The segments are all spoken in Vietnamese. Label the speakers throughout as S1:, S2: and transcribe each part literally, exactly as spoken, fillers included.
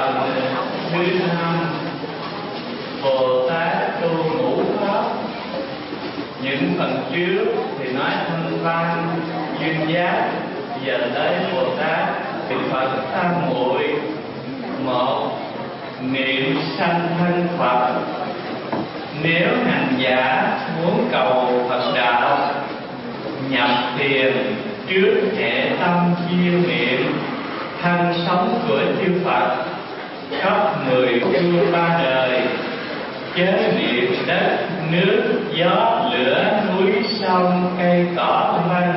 S1: Phần thứ năm, Bồ Tát tu ngũ pháp. Những phần trước thì nói thanh văn, duyên giác, giờ tới Bồ Tát thì Phật tam muội. Một, niệm sanh thân Phật. Nếu hành giả muốn cầu Phật đạo, nhập thiền trước hệ tâm chuyên niệm thân sống của chư Phật khắp mười phương ba đời, chớ niệm đất nước gió lửa núi sông cây cỏ vân,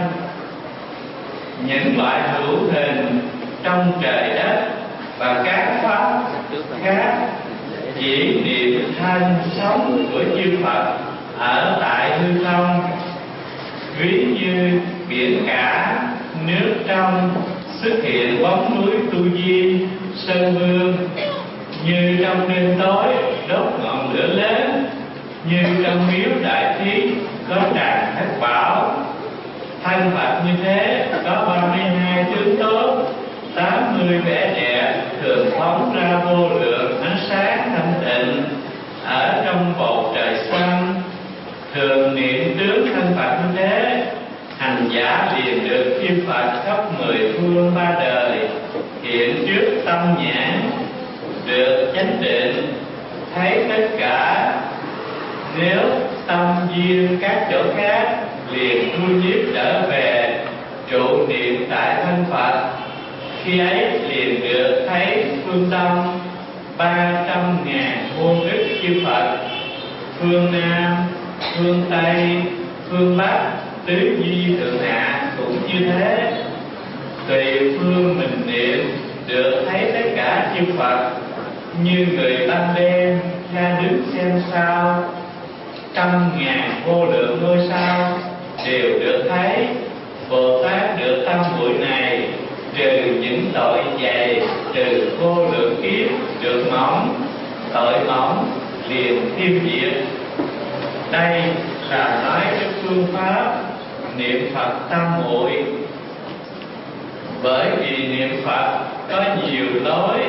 S1: những loại hữu hình trong trời đất và các pháp khác, chỉ niệm thân sống của chư Phật ở tại hư không. Ví như biển cả, nước trong xuất hiện bóng núi Tu Di, Sơn Vương, như trong đêm tối đốt ngọn lửa lớn, như trong miếu đại thí có tràng thất bảo. Thân Phật như thế có ba mươi hai tướng tốt, tám mươi vẻ đẹp, thường phóng ra vô lượng ánh sáng thanh tịnh ở trong bầu trời xanh. Thường niệm tướng thân Phật như thế, hành giả liền được chư Phật khắp mười phương ba đời hiện trước tâm nhãn, được chánh định, thấy tất cả. Nếu tâm duyên các chỗ khác, liền tu nhiếp trở về, trụ niệm tại thân Phật. Khi ấy liền được thấy phương Đông ba trăm ngàn muôn ức chư Phật, phương Nam, phương Tây, phương Bắc, tứ di thượng hạ cũng như thế. Tùy phương mình niệm, được thấy tất cả chư Phật, như người ban đêm ra đứng xem sao. Trăm ngàn vô lượng ngôi sao đều được thấy. Bồ Tát được tâm muội này, trừ những tội dày, trừ vô lượng kiếp được mỏng, tội mỏng liền tiêu diệt. Đây là nói cái phương pháp niệm Phật tam muội. Bởi vì niệm Phật có nhiều lối,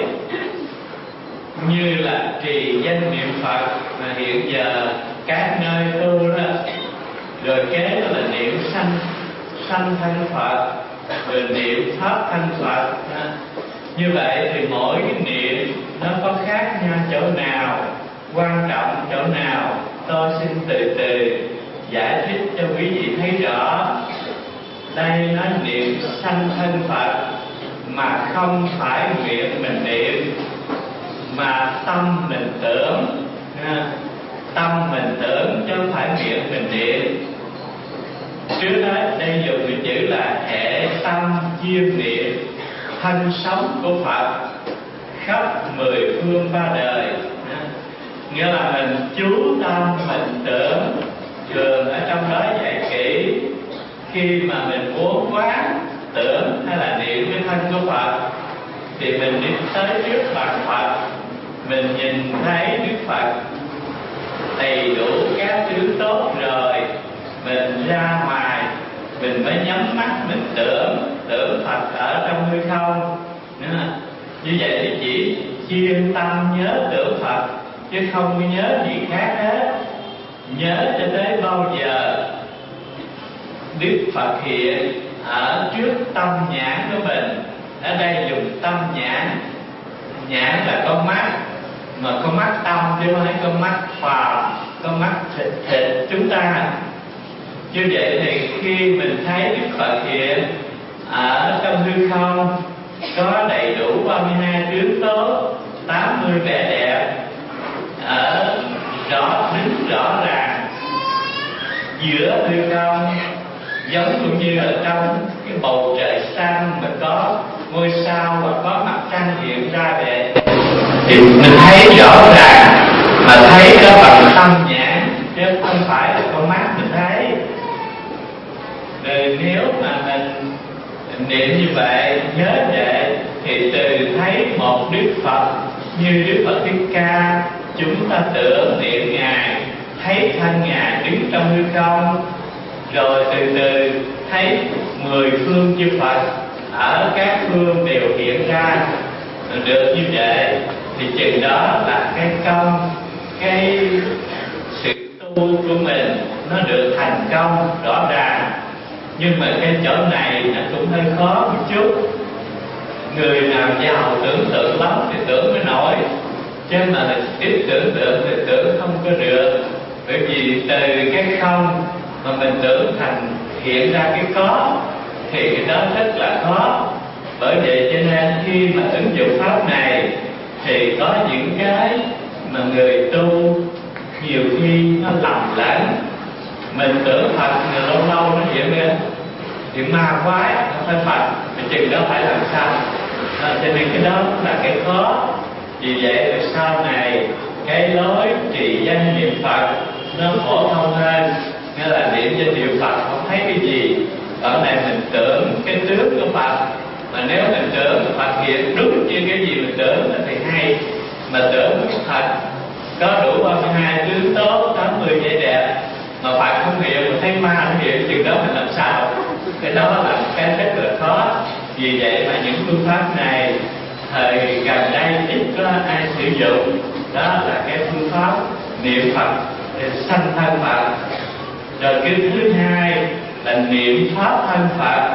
S1: như là trì danh niệm Phật mà hiện giờ các nơi tu đó, rồi kế đó là niệm sanh sanh thân Phật, rồi niệm pháp thân Phật. Như vậy thì mỗi cái niệm nó có khác nhau chỗ nào, quan trọng chỗ nào, tôi xin từ từ giải thích cho quý vị thấy rõ. Đây nói niệm sanh thân Phật mà không phải miệng mình niệm, mà tâm mình tưởng. Tâm mình tưởng chứ không phải miệng mình niệm. Trước đó đây dùng cái chữ là hệ tâm chuyên niệm thân sống của Phật khắp mười phương ba đời. Nghĩa là mình chú tâm mình tưởng. Thường ở trong đó dạy kỹ, khi mà mình muốn quán tưởng hay là niệm cái thân của Phật thì mình đi tới trước mặt Phật, mình nhìn thấy Đức Phật đầy đủ các thứ tốt rồi, mình ra ngoài mình mới nhắm mắt mình tưởng tưởng Phật ở trong hư không. Như vậy thì chỉ chuyên tâm nhớ tưởng Phật chứ không có nhớ gì khác hết. Nhớ cho tới bao giờ Đức Phật hiện ở trước tâm nhãn của mình. Ở đây dùng tâm nhãn. Nhãn là con mắt, mà con mắt tâm chứ không phải con mắt phàm, con mắt thịt thịt chúng ta. Như vậy thì khi mình thấy Đức Phật hiện ở trong hư không, có đầy đủ ba mươi hai tướng tốt, tám mươi vẻ đẹp, ở rõ đứng rõ ràng giữa hư không, giống như ở trong cái bầu trời xanh mà có ngôi sao và có mặt trăng hiện ra vậy, thì mình thấy rõ ràng, mà thấy đó bằng tâm nhãn chứ không phải là con mắt mình thấy. Rồi nếu mà mình niệm như vậy, nhớ vậy, thì từ thấy một Đức Phật như Đức Phật Thích Ca, chúng ta tưởng niệm Ngài, thấy thân Ngài đứng trong hư không, rồi từ từ thấy mười phương chư Phật ở các phương đều hiện ra. được như vậy thì chừng đó là cái công, cái sự tu của mình nó được thành công rõ ràng. Nhưng mà cái chỗ này nó cũng hơi khó một chút. Người nào giàu tưởng tượng lắm thì tưởng mới nổi, chứ mà ít tưởng tượng thì tưởng không có được. Bởi vì từ cái không mà mình tưởng thành hiện ra cái có thì cái đó rất là khó. Bởi vậy cho nên khi mà ứng dụng pháp này thì có những cái mà người tu nhiều khi nó lầm lẫn. Mình tưởng Phật người lâu lâu nó hiện lên thì ma quái nó phải Phật, thì chừng đó phải làm sao? À, cho nên cái đó là cái khó. Vì vậy là sau này cái lối trì danh niệm Phật nó phổ thông hơn, nghĩa là niệm danh hiệu Phật không thấy cái gì. Ở này mình tưởng cái tướng của Phật, mà nếu mình tưởng Phật hiện đúng như cái gì mình tưởng thì hay. Mà tưởng Phật có đủ ba mươi hai tướng tốt, tám mươi vẻ đẹp, mà Phật không hiện, mà thấy ma nó hiện, chừng đó mình làm sao? Cái đó là cái rất là khó. Vì vậy mà những phương pháp này thời gần đây ít có ai sử dụng. Đó là cái phương pháp niệm Phật để sanh thân Phật. Rồi cái thứ hai là niệm pháp thân Phật.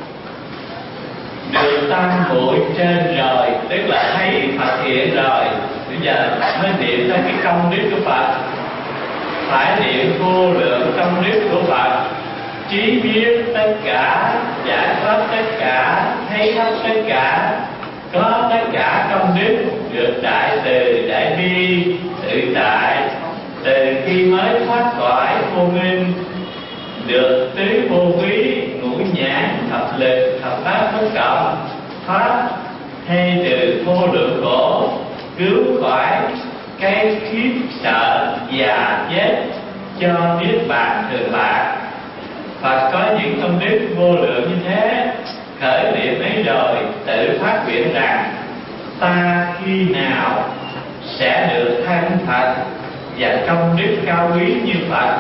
S1: Được tam muội trên rồi, tức là thấy Phật hiện rồi, bây giờ mới niệm tới cái công đức của Phật. Phải niệm vô lượng công đức của Phật, trí biết tất cả, giải thoát tất cả, thấy hết tất cả, có tất cả công đức, được đại từ đại bi tự tại. Từ khi mới thoát khỏi vô minh, được tứ vô quý, ngũ nhãn, thập lực, thập pháp bất cộng, thoát hay từ vô lượng khổ, cứu khỏi cái khiếp sợ già chết, cho niết bàn thường lạc. Phật có những công đức vô lượng như thế, khởi niệm ấy rồi tự phát nguyện rằng ta khi nào sẽ được thân Phật và công đức cao quý như Phật.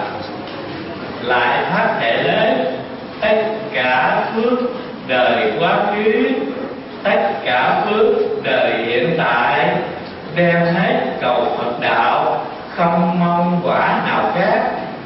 S1: Lại phát thệ lớn tất cả phước đời quá khứ, tất cả phước đời hiện tại, đem hết cầu Phật đạo, không mong quả nào khác.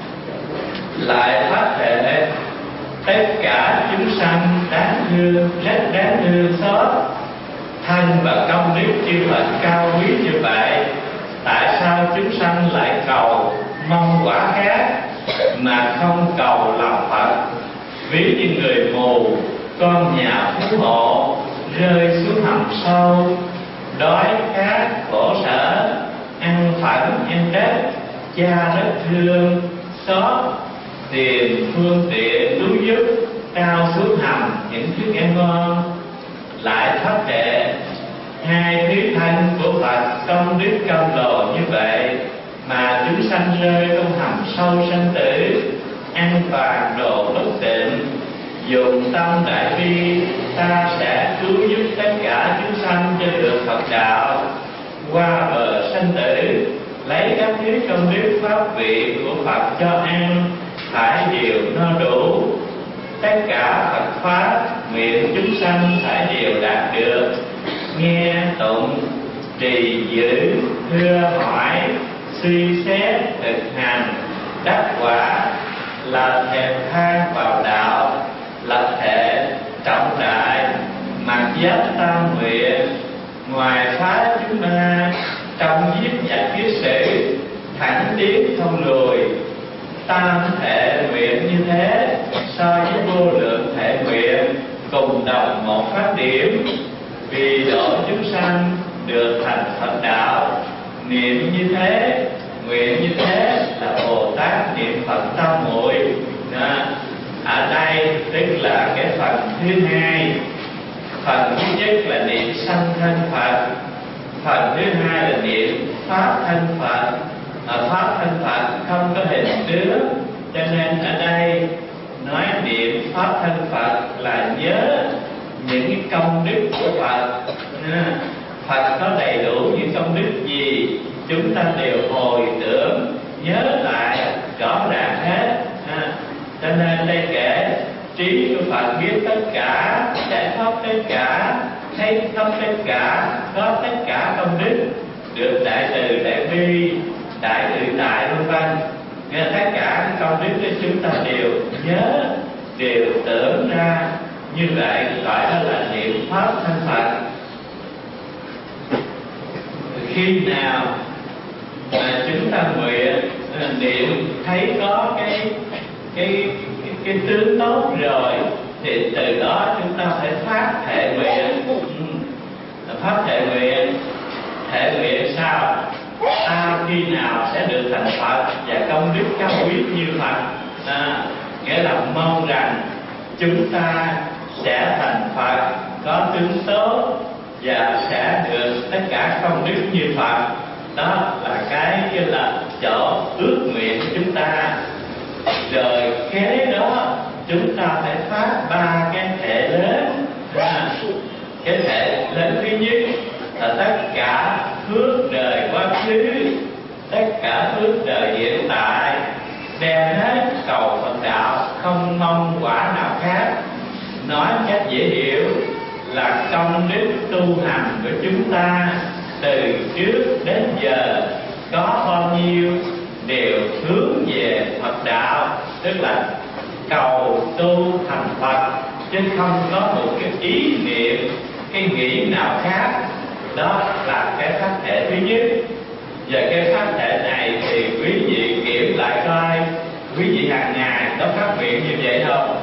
S1: Lại phát thệ tất cả chúng sanh đáng thương, rất đáng thương xót, thân và công đức chư Phật cao quý như vậy, tại sao chúng sanh lại cầu mong quả khác mà không cầu làm Phật? Ví như người mù, con nhà phú hộ, rơi xuống hầm sâu, đói khát khổ sở, ăn phẫn ăn đất, cha rất thương xót, tìm phương tiện cứu giúp, trao xuống hầm những thức ăn ngon. Lại thoát đệ hai thứ thân của Phật công đức công đồ như vậy, mà chúng sanh rơi trong hầm sâu sanh tử, ăn vàng đồ bất tịnh. Dùng tâm đại bi, ta sẽ cứu giúp tất cả chúng sanh cho được Phật đạo, qua bờ sanh tử, lấy các thứ công đức pháp vị của Phật cho ăn, phải đều no đủ. Tất cả Phật pháp nguyện chúng sanh phải đều đạt được, nghe tụng trì giữ thưa hỏi suy xét thực hành, đắc quả là thèm than vào đạo, lập thể trọng đại, mặc giáp tam nguyện, ngoài phá chúng ma, trong giết nhặt kiết sử, thẳng tiến không lùi. Tam thể nguyện như thế so với vô lượng thể nguyện cùng đồng một phát điểm, vì độ chúng sanh được thành Phật đạo. Niệm như thế, nguyện như thế là Bồ Tát niệm Phật tam muội. Ở đây tức là cái phần thứ hai. Phần thứ nhất là niệm sanh thân Phật, phần thứ hai là niệm pháp thân Phật. À, pháp thân Phật không có hình tướng, cho nên ở đây nói niệm pháp thân Phật là nhớ những cái công đức của Phật. À, Phật có đầy đủ những công đức gì chúng ta đều hồi tưởng nhớ lại rõ ràng hết. À, cho nên đây kể trí của Phật biết tất cả, giải thoát tất cả, thấy khắp tất cả, có tất cả công đức, được đại từ đại bi, đại tự tại vân vân. Nghe tất cả công đức của chúng ta đều nhớ, đều tưởng ra, như vậy gọi đó là niệm pháp thân Phật. Khi nào mà chúng ta nguyện niệm thấy có cái cái cái, cái tướng tốt rồi, thì từ đó chúng ta phải phát thệ nguyện. Phát thệ nguyện, thệ nguyện sao? Ta khi nào sẽ được thành Phật và công đức cao quý như Phật? À, nghĩa là mong rằng chúng ta sẽ thành Phật, có tướng tốt và sẽ được tất cả công đức như Phật. Đó là cái như là chỗ ước nguyện của chúng ta. Rồi kế đó chúng ta phải phát ba cái thệ lớn. À, cái thệ lớn thứ nhất là tất cả phước đời quá khứ, tất cả phước đời hiện tại, đem hết cầu Phật đạo, không mong quả nào khác. Nói cách dễ hiểu là công đức tu hành của chúng ta từ trước đến giờ có bao nhiêu đều hướng về Phật đạo, tức là cầu tu thành Phật, chứ không có một cái ý niệm, cái nghĩ nào khác. Đó là cái pháp thể thứ nhất. Và cái pháp thể này thì quý vị kiểm lại coi, quý vị hàng ngày có phát nguyện như vậy không?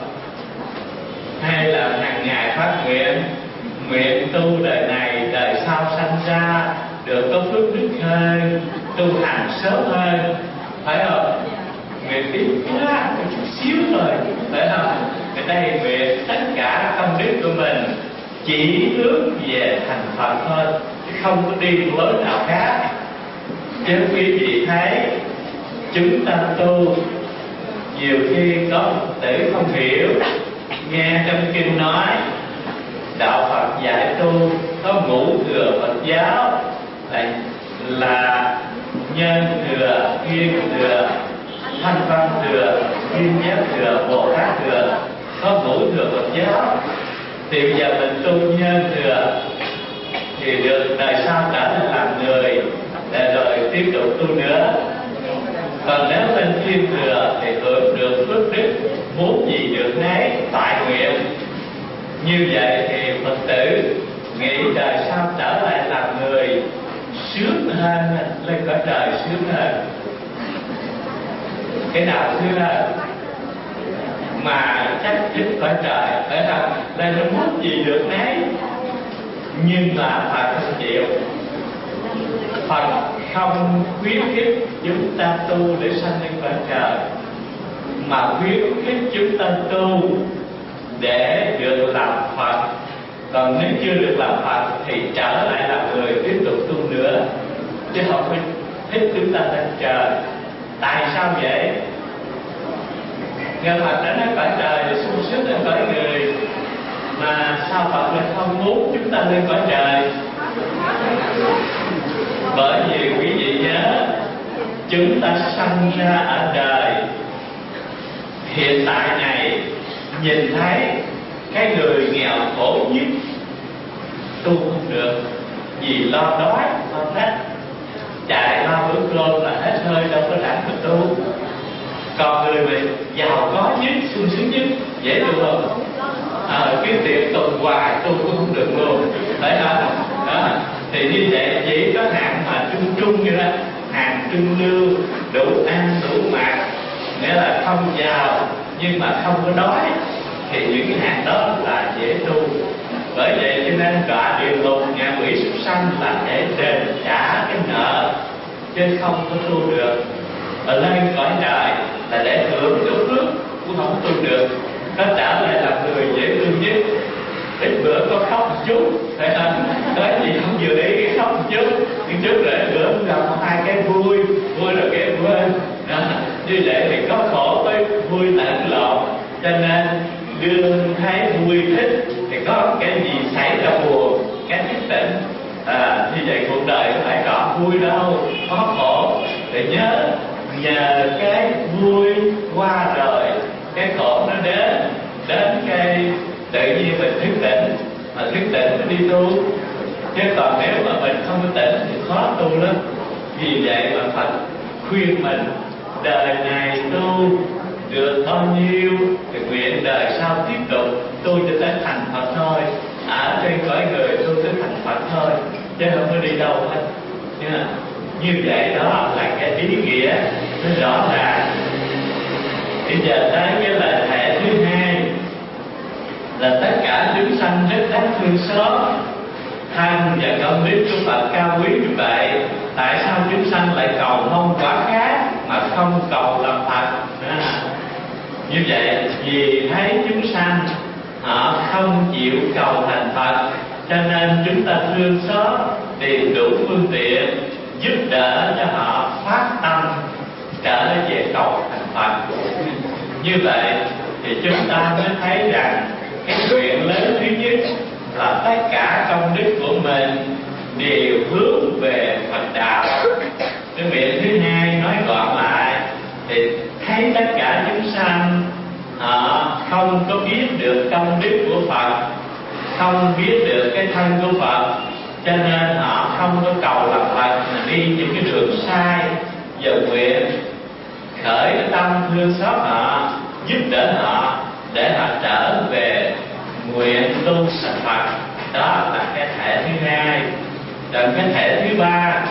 S1: Hay là hàng ngày phát nguyện, nguyện tu đời này, đời sau sanh ra được có phước đức hơn, tu hành sớm hơn, phải không? Nguyện ít quá, một chút xíu thôi, phải không? Cái đây nguyện tất cả công đức của mình chỉ hướng về thành Phật thôi, chứ không có đi lối nào khác. Chứ quý vị thấy chúng ta tu nhiều khi có Phật tử không hiểu, nghe trong kinh nói đạo Phật dạy tu có ngũ thừa Phật giáo là, là nhân thừa, duyên thừa, thanh văn thừa, duyên giác thừa, bồ tát thừa, có ngũ thừa Phật giáo. Thì bây giờ mình tu nhân thừa thì được đời sau trở nên làm người, để rồi tiếp tục tu nữa. Còn nếu lên thiên thừa thì hưởng được phước đức, muốn gì được nấy, tại nguyện. Như vậy thì Phật tử nghĩ đời sau trở lại làm người sướng hơn, lên cõi trời sướng hơn. Cái nào sướng hơn? Mà chắc chắn cõi trời, phải không? Đây nó muốn gì được nấy. Nhưng mà Phật không chịu. Phật không khuyến khích chúng ta tu để sanh lên cõi trời, mà khuyến khích chúng ta tu để được làm Phật. Còn nếu chưa được làm Phật thì trở lại làm người, tiếp tục tu nữa, chứ không phải thích chúng ta lên trời. Tại sao vậy? Nghe Phật đã nói cõi trời thì sung sướng lên cõi người, mà sao Phật lại không muốn chúng ta lên cõi trời? Bởi vì quý vị nhớ, chúng ta sanh ra ở đời hiện tại này, nhìn thấy cái người nghèo khổ nhất tu không được, vì lo đói, lo rách, chạy lo bữa cơm là hết hơi, đâu có rảnh mà tu. Còn người mình giàu có nhất, sung sướng nhất, dễ tu không? À, cái tiền tuần hoài tu cũng không được luôn, phải không? Đó. Thì như vậy chỉ có hạng mà trung trung như đó, hàng trung lưu, đủ ăn đủ mặc, nghĩa là không giàu nhưng mà không có đói, thì những cái hàng đó là dễ tu. Bởi vậy cho nên cả địa ngục, ngạ quỷ, súc sanh là để đền trả cái nợ, chứ không có tu được. Ở lên cõi trời là để hưởng cái phước, cũng không tu được. Nó trở lại làm người dễ thương nhất. Ít bữa có khóc một chút, phải không? Nói gì không vừa ý cái khóc một chút, nhưng trước để bữa gặp hai cái vui, vui rồi cái quên. Như vậy thì có khổ với vui lẫn lộn, cho nên đương thấy vui thích thì có cái gì xảy ra buồn, cái thức tỉnh. À, như vậy cuộc đời không phải có vui đâu, có khổ. Để nhớ nhờ cái vui qua rồi, cái khổ nó đến, đến cái tự nhiên mình thức tỉnh, mà thức tỉnh mới đi tu, chứ còn nếu mà mình không có tỉnh thì khó tu lắm. Vì vậy mà Phật khuyên mình đời này tu được bao nhiêu thì nguyện đời sau tiếp tục tu cho tới thành Phật thôi, ở trên cõi người tu tới thành Phật thôi, chứ không có đi đâu hết. Nhưng như vậy đó là cái ý nghĩa nó rõ ràng. Bây giờ tới cái lời thệ thứ hai là tất cả chúng sanh rất đáng thương xót, thân và công đức của Phật cao quý như vậy, tại sao chúng sanh lại cầu mong quả khác mà không cầu làm Phật? À, như vậy vì thấy chúng sanh họ không chịu cầu thành Phật, cho nên chúng ta thương xót tìm đủ phương tiện giúp đỡ cho họ phát tâm trở về cầu thành Phật. Như vậy thì chúng ta mới thấy rằng cái nguyện lớn thứ nhất là tất cả công đức của mình đều hướng về Phật đạo. Cái nguyện thứ hai nói gọn lại thì thấy tất cả chúng sanh họ không có biết được công đức của Phật, không biết được cái thân của Phật, cho nên họ không có cầu làm Phật mà đi những cái đường sai. Giờ nguyện khởi cái tâm thương xót họ, giúp đỡ họ để họ trở về nguyện tu thành Phật. Đó là cái thể thứ hai. Rồi cái thể thứ ba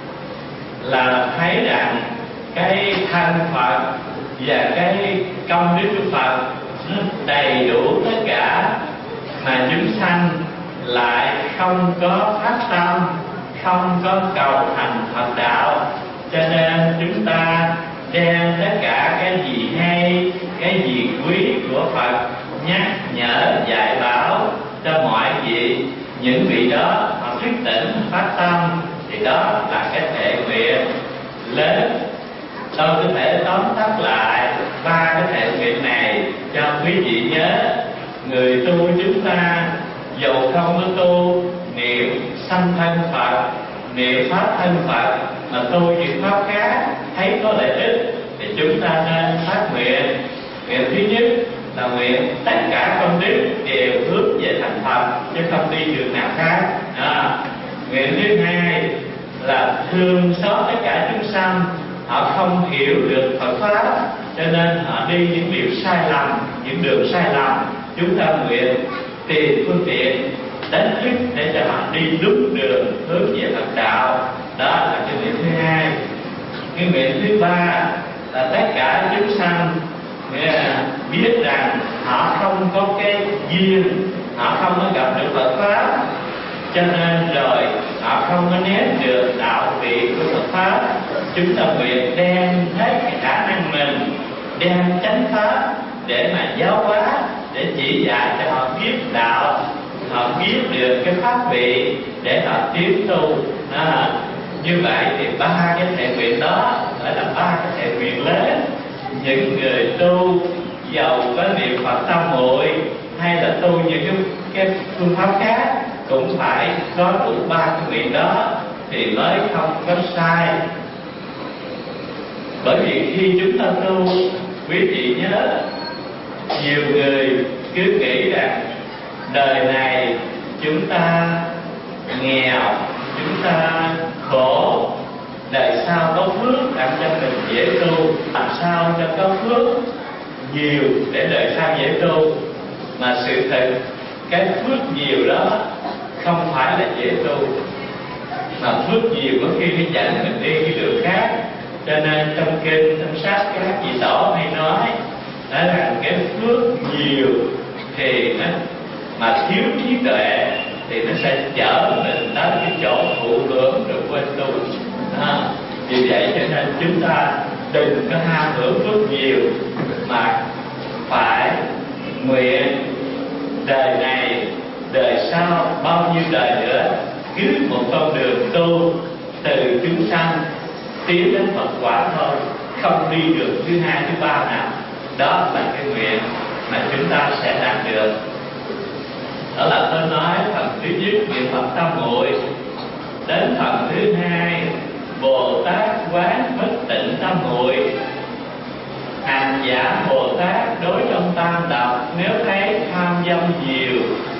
S1: là thấy rằng cái thân Phật và cái công đức của Phật nó đầy đủ tất cả, mà chúng sanh lại không có phát tâm, không có cầu thành Phật đạo, cho nên chúng ta đem tất cả cái gì hay, cái gì quý của Phật nhắc nhở dạy bảo cho mọi vị. Những vị đó họ thức tỉnh phát tâm thì đó là cái thể nguyện lớn. Tôi có thể tóm tắt lại ba cái thể nguyện này cho quý vị nhớ. Người tu chúng ta dầu không có tu niệm sanh thân Phật, niệm pháp thân Phật, mà tu những pháp khác thấy có lợi ích thì chúng ta nên phát nguyện. Nguyện thứ nhất là nguyện tất cả công đức đều hướng về thành Phật, chứ không đi đường nào khác. À, nguyện thứ hai là thương xót tất cả chúng sanh, họ không hiểu được Phật pháp cho nên họ đi những điều sai lầm, những đường sai lầm. Chúng ta nguyện tìm phương tiện đánh thức để cho họ đi đúng đường hướng về Phật đạo. Đó là cái nguyện thứ hai. Cái nguyện thứ ba là tất cả chúng sanh biết rằng họ không có cái duyên, họ không có gặp được Phật pháp, cho nên rồi họ không có nếm được đạo vị của Phật pháp. Chúng ta nguyện đem hết cái khả năng mình, đem chánh pháp để mà giáo hóa, để chỉ dạy cho họ biết đạo, họ biết được cái pháp vị để họ tiến tu. À, như vậy thì ba cái thể nguyện đó phải là ba cái thể nguyện lớn. Những người tu giàu có niệm Phật tam muội hay là tu những cái, cái phương pháp khác cũng phải có đủ ba cái nguyện đó thì mới không có sai. Bởi vì khi chúng ta tu, quý vị nhớ, nhiều người cứ nghĩ rằng đời này chúng ta nghèo, chúng ta khổ, đời sau có phước làm cho mình dễ tu. Làm sao cho có phước nhiều để đời sau dễ tu? Mà sự thật cái phước nhiều đó không phải là dễ tu, mà phước nhiều có khi nó dẫn mình đi cái đường khác. Cho nên trong kinh, trong sách các vị tổ hay nói đó là cái phước nhiều thì nó mà thiếu trí tuệ thì nó sẽ chở mình tới cái chỗ thụ hưởng rồi quên tu. À, vì vậy cho nên chúng ta đừng có ham hưởng phước nhiều, mà phải nguyện đời này đời sau bao nhiêu đời nữa cứ một con đường tu từ chúng sanh tiến đến Phật quả thôi, không đi đường thứ hai thứ ba nào. Đó là cái nguyện mà chúng ta sẽ đạt được. Đó là tôi nói phần thứ nhất niệm Phật tam muội. Đến phần thứ hai Bồ Tát quán bất tịnh tam muội. Hành giả Bồ Tát đối trong tam độc, nếu thấy tham dâm nhiều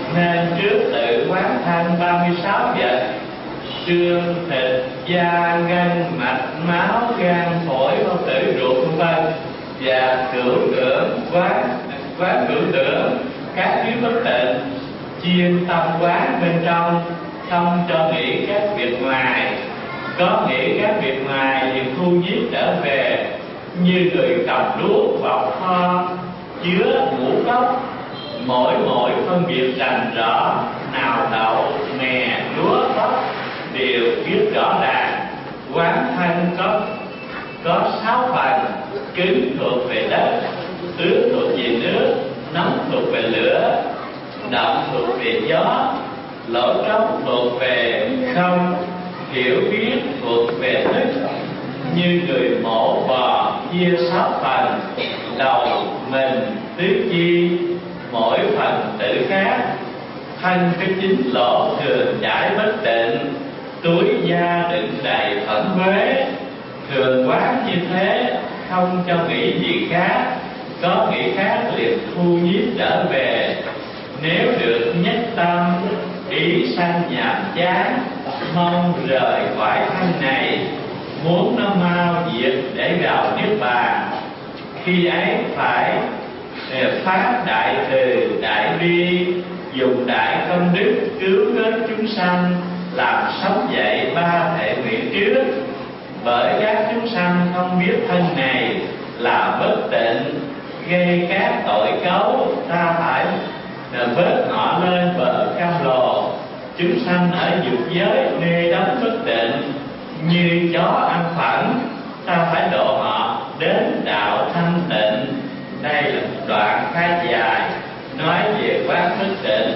S1: Nên trước tự quán thanh ba mươi sáu vật: xương, thịt, da, gân, mạch, máu, gan, phổi, bao tử, ruột, vân vân. Và cửu tưởng quán quán cửu tưởng các yếu bất tịnh, chuyên tâm quán bên trong, không cho nghĩ các việc ngoài. Có nghĩ các việc ngoài liền thu nhiếp trở về, như người cầm đuốc vào kho chứa ngũ cốc, mỗi mỗi phân biệt rành rõ, nào đậu, mè, lúa, bắp đều biết rõ ràng. Quán thanh có có sáu phần: cứng thuộc về đất, ướt thuộc về nước, nóng thuộc về lửa, động thuộc về gió, lỗ trống thuộc về không, hiểu biết thuộc về thức. Như người mổ bò chia sáu phần: đầu, mình, tứ chi, mỗi phần tự khác. Thân cái chín lỗ thường trải bất tịnh, túi da đựng đầy phẫn uế. Thường quán như thế, không cho nghĩ gì khác. Có nghĩ khác liền thu nhiếp trở về. Nếu được nhất tâm, ý sanh nhàm chán, mong rời cõi thân này, muốn nó mau diệt để vào niết bàn. Khi ấy phải phát đại từ đại bi, dùng đại công đức cứu vớt chúng sanh, làm sống dậy ba thể nguyện trước. Bởi các chúng sanh không biết thân này là bất tịnh, gây các tội cấu, ta phải vớt họ lên bờ cam lồ. Chúng sanh ở dục giới mê đắm bất tịnh, như chó ăn phẳng, ta phải độ họ đến đạo thanh tịnh. Đây là một đoạn khá dài nói về quán bất tịnh.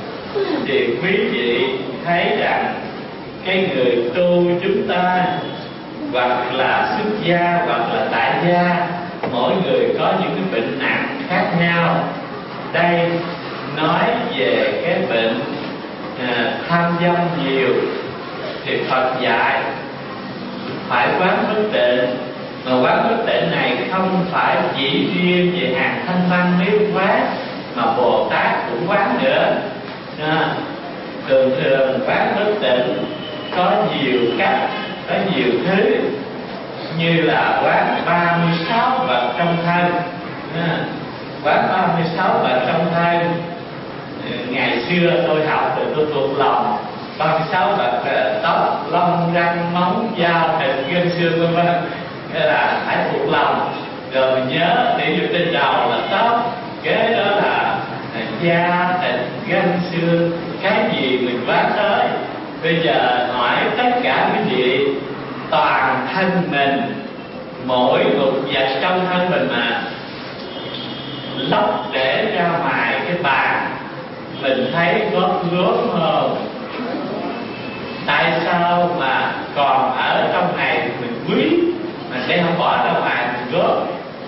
S1: Thì quý vị thấy rằng cái người tu chúng ta, hoặc là xuất gia hoặc là tại gia, mỗi người có những cái bệnh nặng khác nhau. Đây nói về cái bệnh à, tham dâm nhiều, thì Phật dạy phải quán bất tịnh. Mà quán bất tịnh này không phải chỉ riêng về hàng thanh văn mới quán, mà Bồ Tát cũng quán nữa. À, thường thường quán bất tịnh có nhiều cách, có nhiều thứ, như là quán ba mươi sáu vật trong thân. À, quán ba mươi sáu vật trong thân, ngày xưa tôi học thì tôi thuộc lòng ba mươi sáu vật: tóc, lông, răng, móng, da, thịt, gân, xương, vân vân. Nghĩa là phải thuộc lòng, rồi mình nhớ để vô trên đầu là tóc, kế đó là da, thịt, gân, xương, cái gì mình quán tới. Bây giờ hỏi tất cả quý vị, toàn thân mình, mỗi một vật trong thân mình mà lóc để ra ngoài cái bàn, mình thấy có gốm không? Tại sao mà còn ở trong này mình quý, mà sẽ không bỏ ra ngoài mình gốm?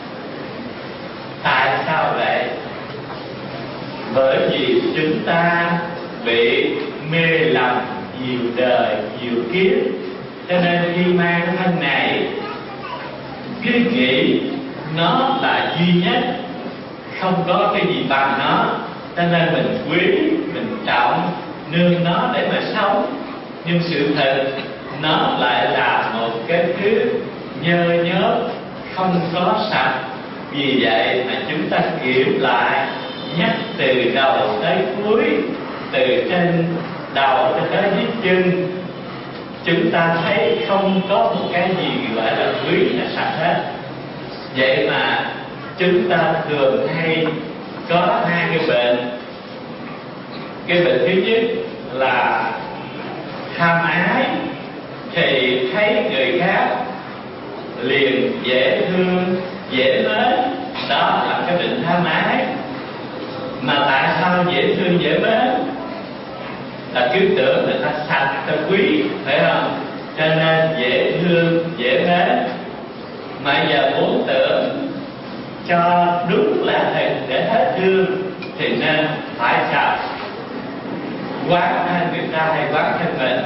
S1: Tại sao vậy? Bởi vì chúng ta bị mê lầm nhiều đời, nhiều kiếp, cho nên khi mang cái thân này cứ nghĩ nó là duy nhất, không có cái gì bằng nó, cho nên mình quý, mình trọng, nương nó để mà sống. Nhưng sự thật nó lại là một cái thứ nhơ nhớp, không có sạch. Vì vậy mà chúng ta kiểm lại, nhắc từ đầu tới cuối, từ trên đầu cho tới dưới chân, chúng ta thấy không có một cái gì gọi là quý là sạch hết. Vậy mà chúng ta thường hay có hai cái bệnh. Cái bệnh thứ nhất là tham ái, thì thấy người khác liền dễ thương, dễ mến, đó là cái bệnh tham ái. Mà tại sao dễ thương dễ mến? Là cứ tưởng người ta sạch, người ta quý, phải không? Cho nên dễ thương dễ mến. Mà giờ muốn tưởng cho đúng là hình để hết thương, thì nên phải sạch. Quán thân người ta hay quán thân mình.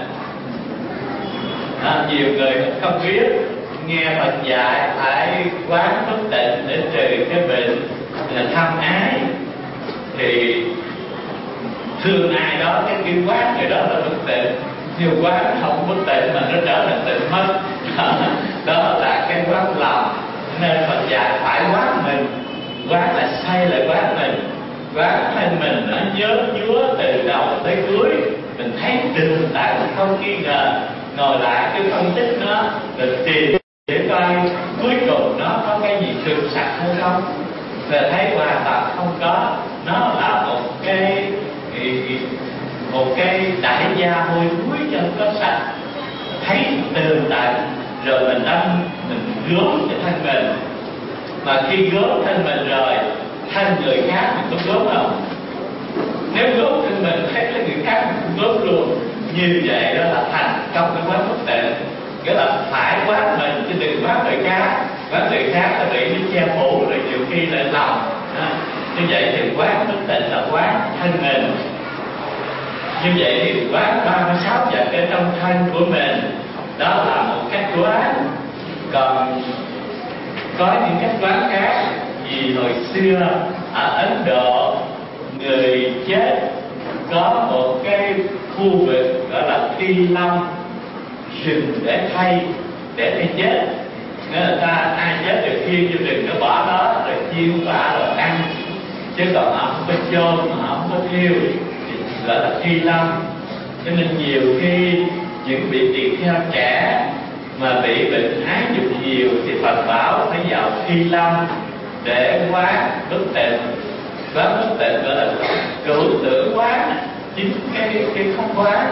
S1: À, nhiều người không biết, nghe Phật dạy phải quán bất tịnh để trừ cái bệnh là tham ái, thì thương ai đó, cái cái quán người đó là bất tịnh, nhưng quán không bất tịnh mà nó trở thành tịnh mất. Đó là cái quán lòng. Nên Phật dạy phải quán mình, quán là xây lại quán mình, quán thân mình nó nhớ nhúa từ đầu tới cuối, mình thấy được tại không nghi ngờ, ngồi lại cái phân tích nó rồi tìm để coi cuối cùng nó có cái gì thực sạch hay không. Rồi thấy hoàn toàn không có, nó là một cái một cái đại gia hôi cuối cho không có sạch, thấy từ tại rồi mình đâm mình gớm cái thân mình. Mà khi gớm thân mình rồi, thân người khác mình có gớm không? Nếu gớm thân mình thấy cái người khác mình cũng gớm luôn. Như vậy đó là thành công cái quán bất tịnh. Nghĩa là phải quán mình chứ đừng quán người khác. Quán người khác là bị nó che phủ rồi nhiều khi lại lòng. Như vậy thì quán bất tịnh là quán thân mình. Như vậy thì quán ba mươi sáu vật ở trong thân của mình, đó là một cách quán. Còn có những cách quán khác, vì hồi xưa ở Ấn Độ người chết có một cái khu vực gọi là Thi Long, rừng để thay để thay chết. Nên người ta ai chết được khiêng vô rừng nó bỏ đó rồi chiên bả rồi ăn, chứ còn họ không có chôn, họ không có thiêu, gọi là Thi Long. Cho nên nhiều khi những vị tỳ kheo trẻ mà bị bệnh ái dục nhiều thì Phật bảo phải vào Thi Long để quán bất tịnh. Quán bất tịnh gọi là cửu tưởng quán, chính cái cái không quán.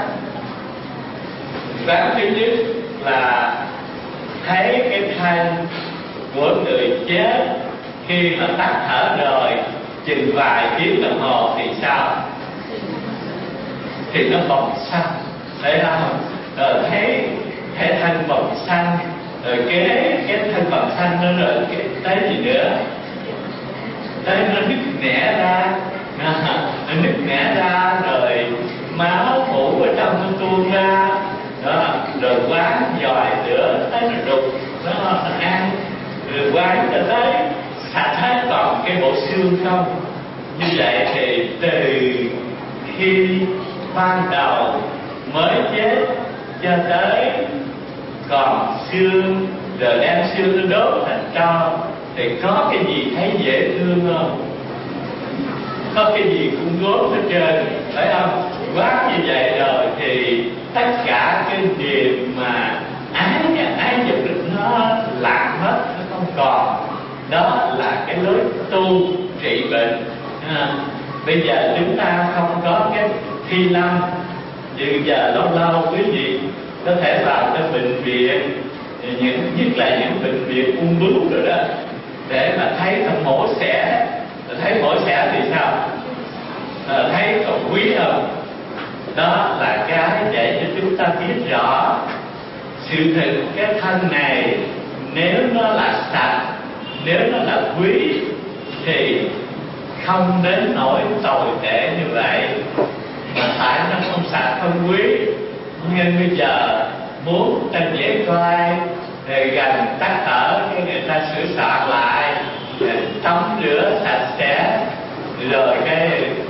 S1: Quán thứ nhất là thấy cái thân của người chết khi mà tắt thở rồi chừng vài tiếng đồng hồ thì sao? Thì nó bồng xanh, thấy không? Rồi thấy thấy thân bồng xanh, rồi kế cái thân bồng xanh nó rồi cái tới gì nữa? Tới nó nứt nẻ ra, nó nứt nẻ ra rồi máu phủ ở trong nó tuôn ra, đó, rồi quán dòi lửa tới nó đục, nó, nó ăn, rồi quán cho tới sạch hết còn cái bộ xương không. Như vậy thì từ khi ban đầu mới chết cho tới còn xương, rồi đem xương nó đốt thành tro, thì có cái gì thấy dễ thương không? Có cái gì cũng gốm hết trơn, phải không? Quá như vậy rồi thì tất cả cái điều mà ái ái dục được nó lạc mất, nó không còn. Đó là cái lối tu trị bệnh. À, bây giờ chúng ta không có cái Thi Long, nhưng giờ lâu lâu quý vị có thể vào trong bệnh viện, những nhất là những bệnh viện ung bướu rồi đó, để mà thấy thằng mổ xẻ, thấy mổ xẻ thì sao? À, thấy còn quý không? Đó là cái để cho chúng ta biết rõ sự thực cái thân này nếu nó là sạch, nếu nó là quý thì không đến nỗi tồi tệ như vậy. Mà tại nó không sạch không quý, nhưng bây giờ muốn ta dễ coi thì gần tắt thở cái người ta sửa soạn lại, tắm rửa sạch sẽ, rồi cái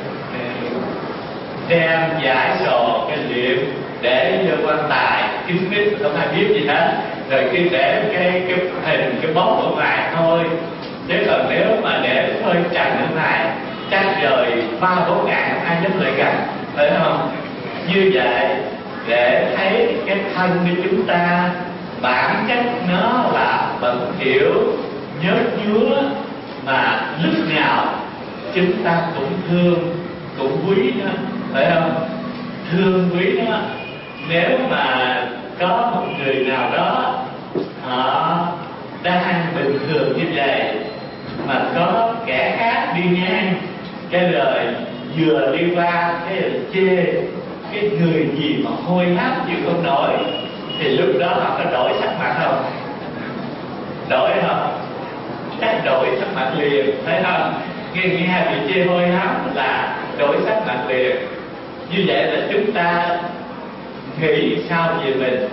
S1: đem giải sồ cái liệu để vô quan tài kín mít, không ai biết gì hết, rồi khi để cái cái hình cái bóng ở ngoài thôi. Chứ còn nếu mà để hơi trần ở ngoài chắc rồi ba bốn ngàn không ai dám lại gần, phải không? Như vậy để thấy cái thân của chúng ta bản chất nó là bẩn thỉu, nhớ nhúa, mà lúc nào chúng ta cũng thương, cũng quý nó, phải không? Thương quý nó. Nếu mà có một người nào đó họ đang bình thường như vậy mà có kẻ khác đi ngang cái rồi vừa đi qua cái rồi chê cái người gì mà hôi hám chịu không nổi, thì lúc đó họ có đổi sắc mặt không? Đổi không? Chắc đổi sắc mặt liền, thấy không? Nghe nghe bị chê hôi hám là đổi sắc mặt liền. Như vậy là chúng ta nghĩ sao về mình?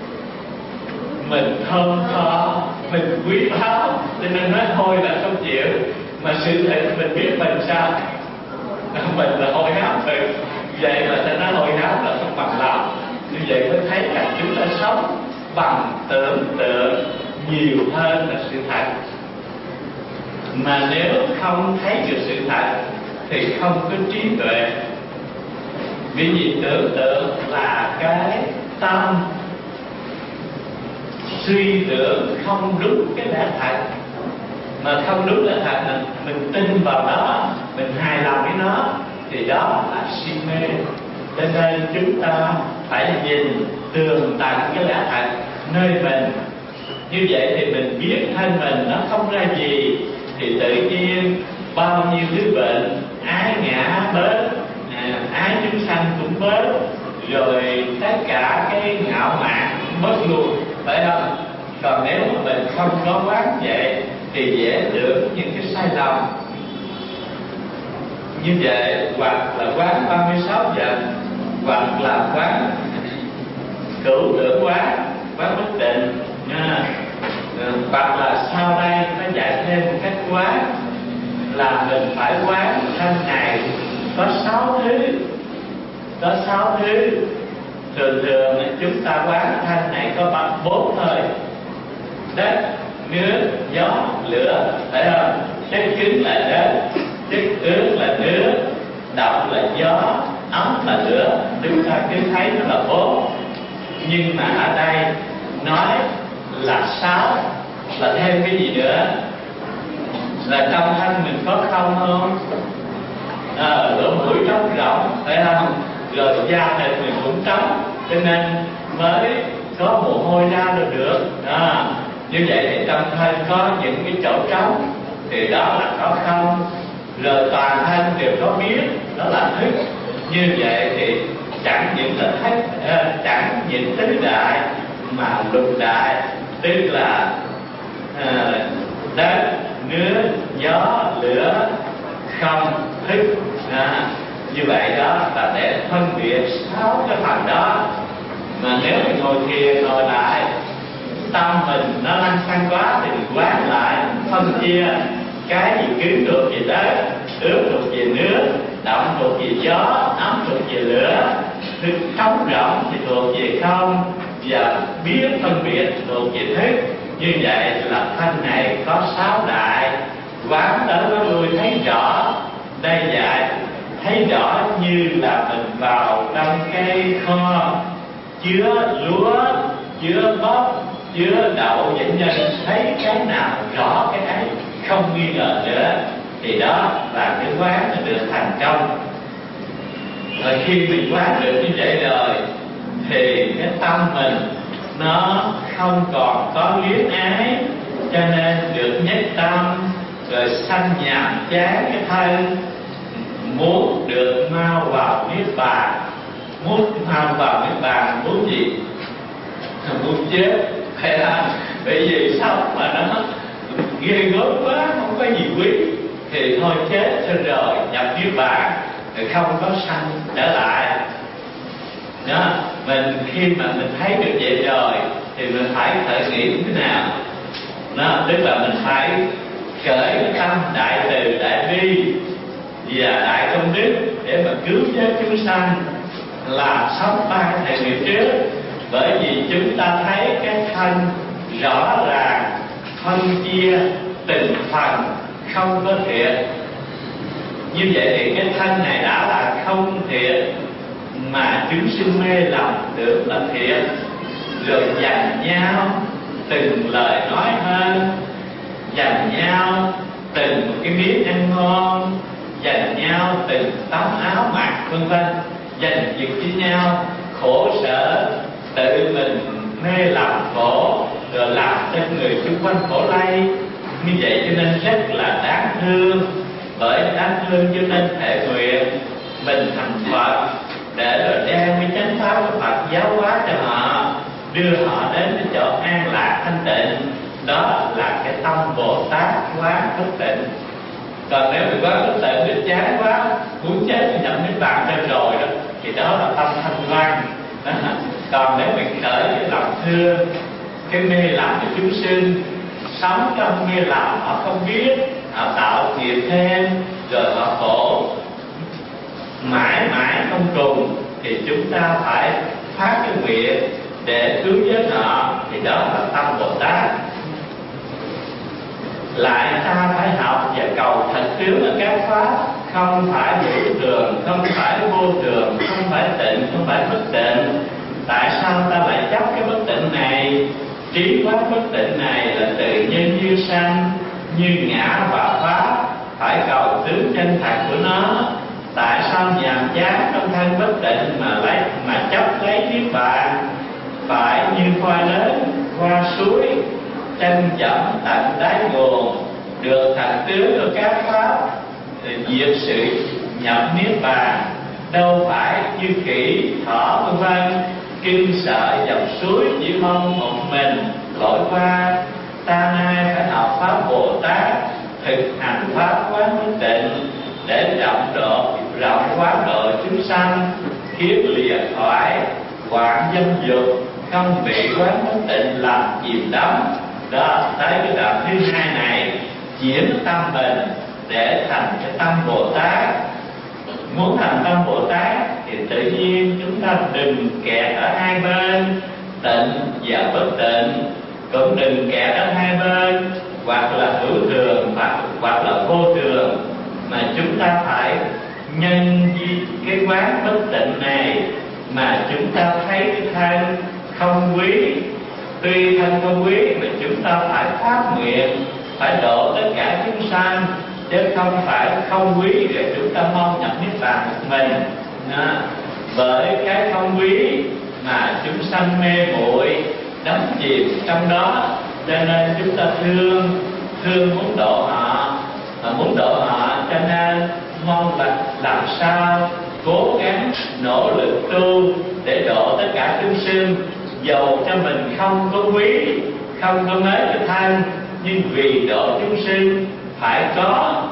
S1: Mình không có, mình quý báu, cho nên nói thôi là không chịu. Mà sự thật mình biết mình sao? Mình là hôi hám rồi, Vậy mà ta nói hồi háo là không bằng lòng. Như vậy mới thấy là chúng ta sống bằng tưởng tượng nhiều hơn là sự thật. Mà nếu không thấy được sự thật thì không có trí tuệ. Vì gì tưởng tượng là cái tâm suy tưởng không đúng cái lẽ thật. Mà không đúng lẽ thật là mình tin vào đó, mình hài lòng với nó, thì đó là si mê. Cho nên chúng ta phải nhìn tường tận cái lẽ thật nơi mình. Như vậy thì mình biết thân mình nó không ra gì, thì tự nhiên bao nhiêu thứ bệnh ái ngã bớt, à, ái chúng sanh cũng bớt, rồi tất cả cái ngạo mạn bớt luôn, phải không? Còn nếu mà mình không có quán vậy thì dễ tưởng những cái sai lầm như vậy, hoặc là quán ba mươi sáu giờ, hoặc là quán cửu tưởng quán, quán bất định nha. Hoặc là sau đây nó dạy thêm một cách quán là mình phải quán thân này có sáu thứ, có sáu thứ. Thường thường chúng ta quán thân này có ba bốn thôi: đất, nước, gió, lửa, phải không? Chất cứng là đất, chất ướt là nước, động là gió, ấm là lửa. Chúng ta cứ thấy nó là bốn, nhưng mà ở đây nói là sáu, là thêm cái gì nữa? Là trong thân mình có không không? À, lỗ mũi trống rỗng, phải không? Rồi da thịt mình cũng trống, cho nên mới có mồ hôi ra được được. À, như vậy thì trong thân có những cái chỗ trống, thì đó là có không. Rồi toàn thân đều có biết, đó là thức. Như vậy thì chẳng những là thức, chẳng những tứ đại mà lục đại, tức là à, đất, nước, gió, lửa, không, thức. À, như vậy đó là để phân biệt sáu cái phần đó. Mà nếu mình ngồi thiền ngồi lại, tâm mình nó lăn xăng quá thì mình quán lại, phân chia cái gì cứng thuộc về đất, ướt thuộc về nước, động thuộc về gió, ấm thuộc về lửa, thức trống rỗng thì thuộc về không, và biết phân biệt thuộc về thức. Như vậy là thân này có sáu đại. Quán tới với người thấy rõ. Đây dạy thấy rõ như là mình vào trong cái kho chứa lúa, chứa bắp, chứa đậu vân vân, thấy cái nào rõ cái ấy, không nghi ngờ nữa, thì đó là cái quán là được thành công. Rồi khi mình quán được như vậy rồi thì cái tâm mình nó không còn có luyến ái, cho nên được nhất tâm, rồi sanh nhàm chán cái thân, muốn được mau vào niết bàn. Muốn mau vào niết bàn muốn gì? Muốn chết, phải không? Bởi vì sống mà nó ghê gớm quá, không có gì quý, thì thôi chết rồi nhập niết bàn, thì không có sanh trở lại. Đó, mình khi mà mình thấy được vậy rồi thì mình phải khởi nghĩ thế nào? Đó, tức là mình phải khởi tâm đại từ đại bi và đại công đức để mà cứu vớt chúng sanh, làm sống ba cái thời nghiệp trước. Bởi vì chúng ta thấy cái thân rõ ràng phân chia từng phần không có thiện. Như vậy thì cái thân này đã là không thiện, mà chúng sinh mê lầm được là thiện, rồi dành nhau từng lời nói hơn, dành nhau từng một cái miếng ăn ngon, dành nhau từng tấm áo mặc, vân vân, dành việc với nhau, khổ sở tự mình mê làm khổ, rồi làm cho người xung quanh khổ lây. Như vậy cho nên rất là đáng thương. Bởi đáng thương cho nên thệ nguyện mình thành Phật, để rồi đem cái chánh pháp của Phật giáo hóa cho họ, đưa họ đến cái chỗ an lạc thanh tịnh. Đó là cái tâm Bồ Tát quán thức tịnh. Còn nếu mình quán thức tịnh được chán quá, muốn chết thì nhập niết bàn cho rồi đó, thì đó là tâm thanh văn. Đó. Còn nếu mình khởi cái lòng thương, cái mê lầm của chúng sinh, sống trong mê lầm họ không biết, họ tạo nghiệp thêm, rồi họ khổ mãi mãi không cùng thì chúng ta phải phát cái nguyện để cứu vớt họ, thì đó là tâm Bồ Tát. Lại ta phải học và cầu thật tướng ở các pháp, không phải hữu thường, không phải vô thường, không phải tịnh, không phải bất tịnh. Tại sao ta lại chấp cái bất tịnh này? Trí quán bất tịnh này là tự nhiên như sanh, như ngã và pháp, phải cầu tướng chân thật của nó. Tại sao nhàm chán trong thân bất tịnh mà lấy mà chấp lấy niết bàn? Phải như khoai lớn qua suối, chân chậm tận đáy nguồn, được thật tướng của các pháp, diệt sự nhập niết bàn. Đâu phải như khỉ thỏ vân vân, kinh sợ dòng suối chỉ mong một mình lội qua. Ta nay phải học pháp Bồ Tát, thực hành pháp quán bất tịnh, để rộng độ rộng quán độ chúng sanh, khiến lìa khỏi hoạn dâm dục, không bị quán bất tịnh làm chìm đắm. Đó, tới cái đoạn thứ hai này chuyển tâm mình để thành cái tâm Bồ Tát. Muốn thành tâm Bồ Tát thì tự nhiên chúng ta đừng kẹt ở hai bên tịnh và bất tịnh, cũng đừng kẹt ở hai bên hoặc là hữu thường hoặc, hoặc là vô thường, mà chúng ta phải nhân cái quán bất tịnh này mà chúng ta thấy cái thân không quý. Tuy thân không quý mà chúng ta phải phát nguyện, phải độ tất cả chúng sanh, chứ không phải không quý để chúng ta mong nhập niết bàn một mình. Đó. Bởi cái không quý mà chúng sanh mê muội đắm chìm trong đó, cho nên chúng ta thương thương muốn độ họ, mà muốn độ họ cho nên mong là làm sao cố gắng nỗ lực tu để độ tất cả chúng sinh. Dầu cho mình không có quý, không có mấy cái thân, nhưng vì độ chúng sinh phải có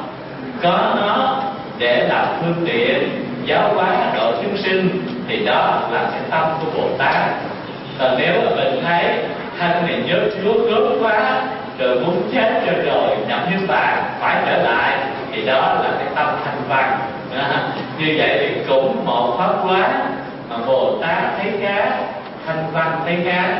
S1: có nó để làm phương tiện giáo hóa độ chúng sinh, thì đó là cái tâm của Bồ Tát. Còn nếu mà mình thấy thân này nhớt nuốt cướp quá, rồi muốn chết rồi rồi nhập niết bàn phải trở lại, thì đó là cái tâm thanh văn. Như vậy thì cũng một pháp quán mà Bồ Tát thấy khác, thanh văn thấy khác.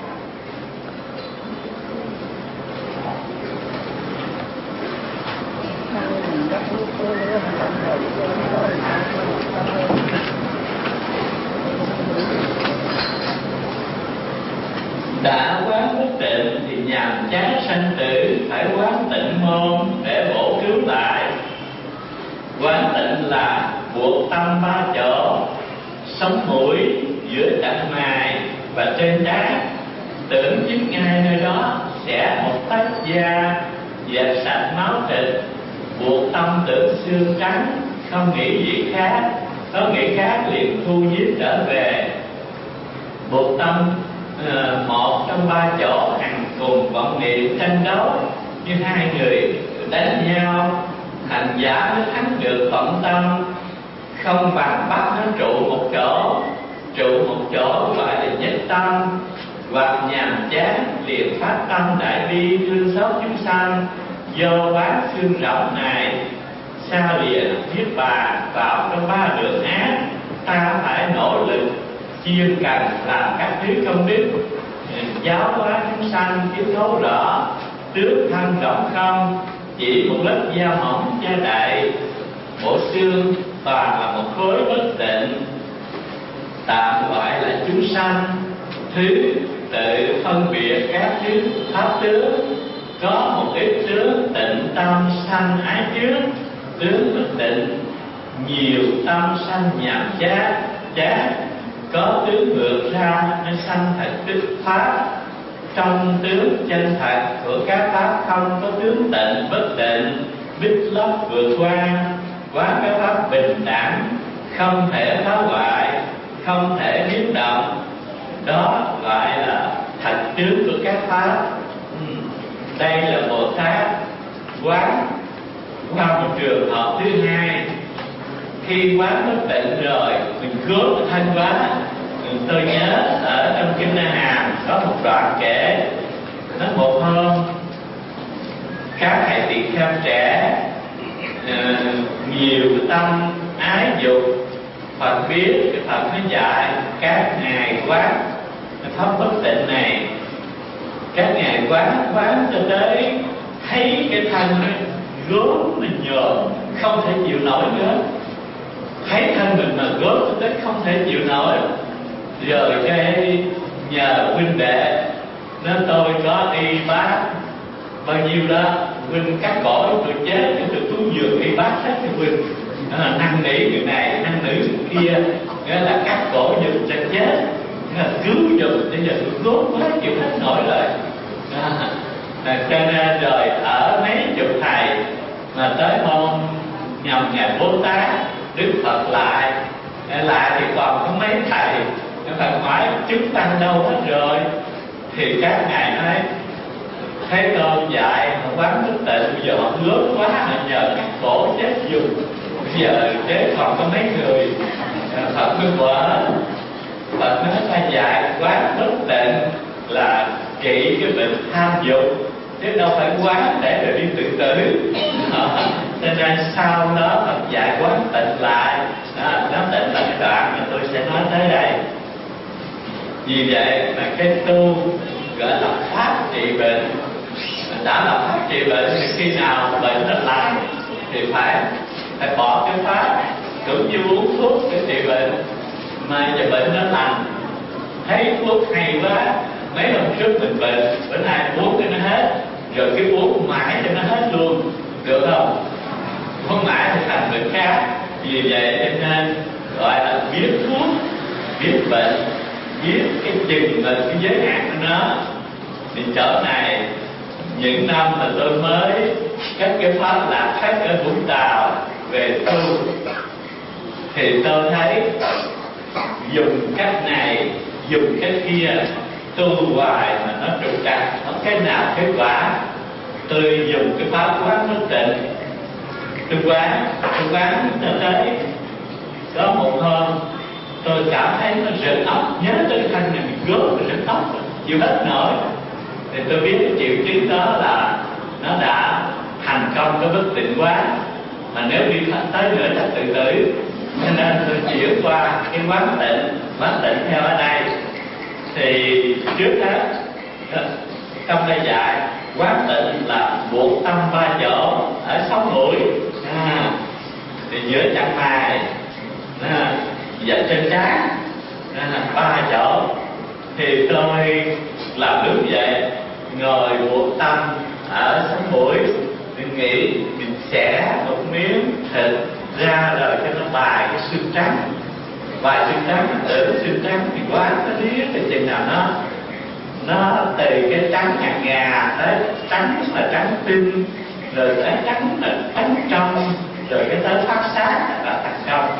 S1: Đã quán bất tịnh thì nhàm chán sanh tử, phải quán tịnh môn để bổ cứu lại. Quán tịnh là buộc tâm ba chỗ, sống mũi, giữa chặng mài và trên trán. Tưởng chiếc ngay nơi đó sẽ một tách da, dẹp sạch máu thịt, buộc tâm tưởng xương trắng, không nghĩ gì khác, có nghĩ khác liền thu giết trở về. Buộc tâm uh, một trong ba chỗ hằng cùng vọng niệm tranh đấu, như hai người đánh nhau, hành giả mới thắng được vọng tâm. Không bằng bắt nó trụ một chỗ, trụ một chỗ gọi là nhất tâm. Hoặc nhàm chán liền phát tâm đại bi thương xót chúng sanh. Do quán xương rộng này xa lìa niết bàn vào trong ba đường ác, ta phải nỗ lực chuyên cần làm các thứ công đức, giáo hóa chúng sanh kiến thấu rõ tướng thân rộng không, chỉ một lớp da mỏng da đầy, bộ xương toàn là một khối bất tịnh, tạm gọi là chúng sanh. Thứ tự phân biệt các thứ pháp tướng, có một ít tướng tịnh tâm sanh ái trước, tướng bất tịnh nhiều tâm sanh nhàm chán chán, có tướng ngược ra nên sanh thật tức pháp. Trong tướng chân thật của các pháp không có tướng tịnh bất tịnh, bích lấp vượt qua, quán các pháp bình đẳng, không thể phá hoại, không thể biến động. Đó gọi là thật tướng của các pháp. Đây là Bồ Tát quán qua một trường hợp thứ hai. Khi quán bất tịnh rồi, mình cướp thanh quá. Tôi nhớ ở trong Kinh Na Hàm có một đoạn kể, nó một hôm các thầy tỳ kheo trẻ uh, nhiều tâm ái dục, Phật biết, cái Phật nó dạy các ngài quán cái pháp bất tịnh này, các ngài quán quán cho tới thấy cái thân nó gớm, nó nhợt, không thể chịu nổi nữa. Thấy thân mình mà gớm cho tới không thể chịu nổi, rồi cái nhờ huynh đệ nó tôi có y bác bao nhiêu đó, huynh cắt cổ tôi chết, tôi xuống giường y bác hết cho huynh. À, năn nỉ người này, năn nỉ người kia, nghĩa là cắt cổ giùm cho chết, nghĩa là cứu giùm, bây giờ tôi gốt quá chịu hết nổi rồi. À, à, cho nên rồi ở mấy chục thầy mà tới hôm nhầm ngày Bố Tát, Đức Phật lại, lại thì còn có mấy thầy, Đức Phật hỏi chúng tăng đâu hết rồi, thì các ngài nói Thế Tôn dạy họ quán thức tịnh, bây giờ họ lớn quá, họ nhờ cắt cổ chết dùng. Bây giờ thế còn có mấy người Phật mới vợ, Phật nói ta dạy quán thức tịnh là trị cái bệnh tham dục, chứ đâu phải quán để rồi đi tự tử. Cho nên sau đó Phật dạy quán tịnh lại. Đó, nó tịnh là cái đoạn mà tôi sẽ nói tới đây. Vì vậy mà cái tu gọi là pháp trị bệnh, đã là pháp trị bệnh thì khi nào bệnh nó lại thì phải phải bỏ cái pháp, cũng như uống thuốc để trị bệnh, mà giờ bệnh nó lành, thấy thuốc hay quá, mấy hôm trước mình bệnh, bữa nay uống cho nó hết, rồi cái uống mãi cho nó hết luôn, được không? Uống mãi thì thành bệnh khác. Vì vậy cho nên gọi là biết thuốc, biết bệnh, biết cái chừng và cái giới hạn của nó. Thì chỗ này những năm mà tôi mới các cái pháp lạc khách ở Vũng Tàu về tu, thì tôi thấy dùng cách này, dùng cách kia, tu hoài mà nó trục trặc, không cái nào kết quả. Tôi dùng cái pháp quán thức tịnh, tôi quán, tôi quán cho tới có một hôm tôi cảm thấy nó rợn óc, nhớ tới cái thân này mình gớm rồi rợn óc, chịu hết nổi. Thì tôi biết cái triệu chứng đó là nó đã thành công cái bất tịnh quá, mà nếu đi tới nữa chắc tự tử. Cho nên tôi chuyển qua cái quán tịnh. Quán tịnh theo ở đây thì trước hết trong đây dạy quán tịnh là buộc tâm ba chỗ ở sống mũi, à, thì giữa chặng mày, à, và trên trán, à, ba chỗ. Thì tôi làm đúng vậy, ngồi buộc tâm ở sống mũi, mình nghĩ mình xẻ một miếng thịt ra rồi cho nó bài cái xương trắng, bài xương trắng, từ xương trắng thì quá nó liếc cái chừng nào nó nó từ cái trắng ngà ngà tới trắng là trắng tinh, rồi tới trắng là trắng trong, rồi cái tới phát sáng là thành công.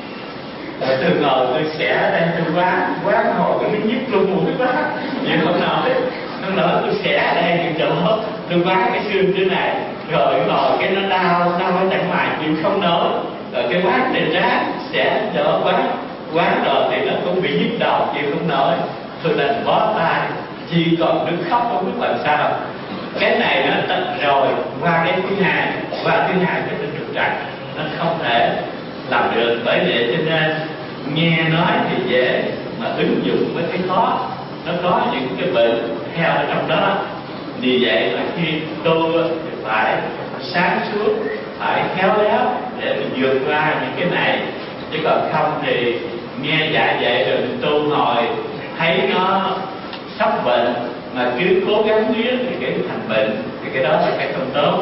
S1: Rồi tôi ngồi tôi xẻ ở đây, tôi quán quán hồi cái miếng nhức luôn mũi quá, vậy không nổi, không nổi. Tôi xẻ ở đây thì chỗ tôi quán cái xương thế này, rồi ngồi cái nó đau đau ở chẳng mày chịu không nổi, rồi cái quán trên trán xẻ chỗ quán quán rồi thì nó cũng bị nhức đầu chịu không nổi. Tôi đành bó tay, chỉ còn đứng khóc không biết làm sao. Cái này nó tận rồi qua cái thứ hai, qua thứ hai cái tình trục trặc nó không thể làm được. Bởi vậy cho nên nghe nói thì dễ, mà ứng dụng với cái khó, nó có những cái bệnh theo ở trong đó. Vì vậy mà khi tu thì phải sáng suốt, phải khéo léo để mình vượt qua những cái này, chứ còn không thì nghe dạy vậy rồi mình tu ngồi thấy nó sắp bệnh mà cứ cố gắng biết thì cái thành bệnh, thì cái đó là cái không tốt.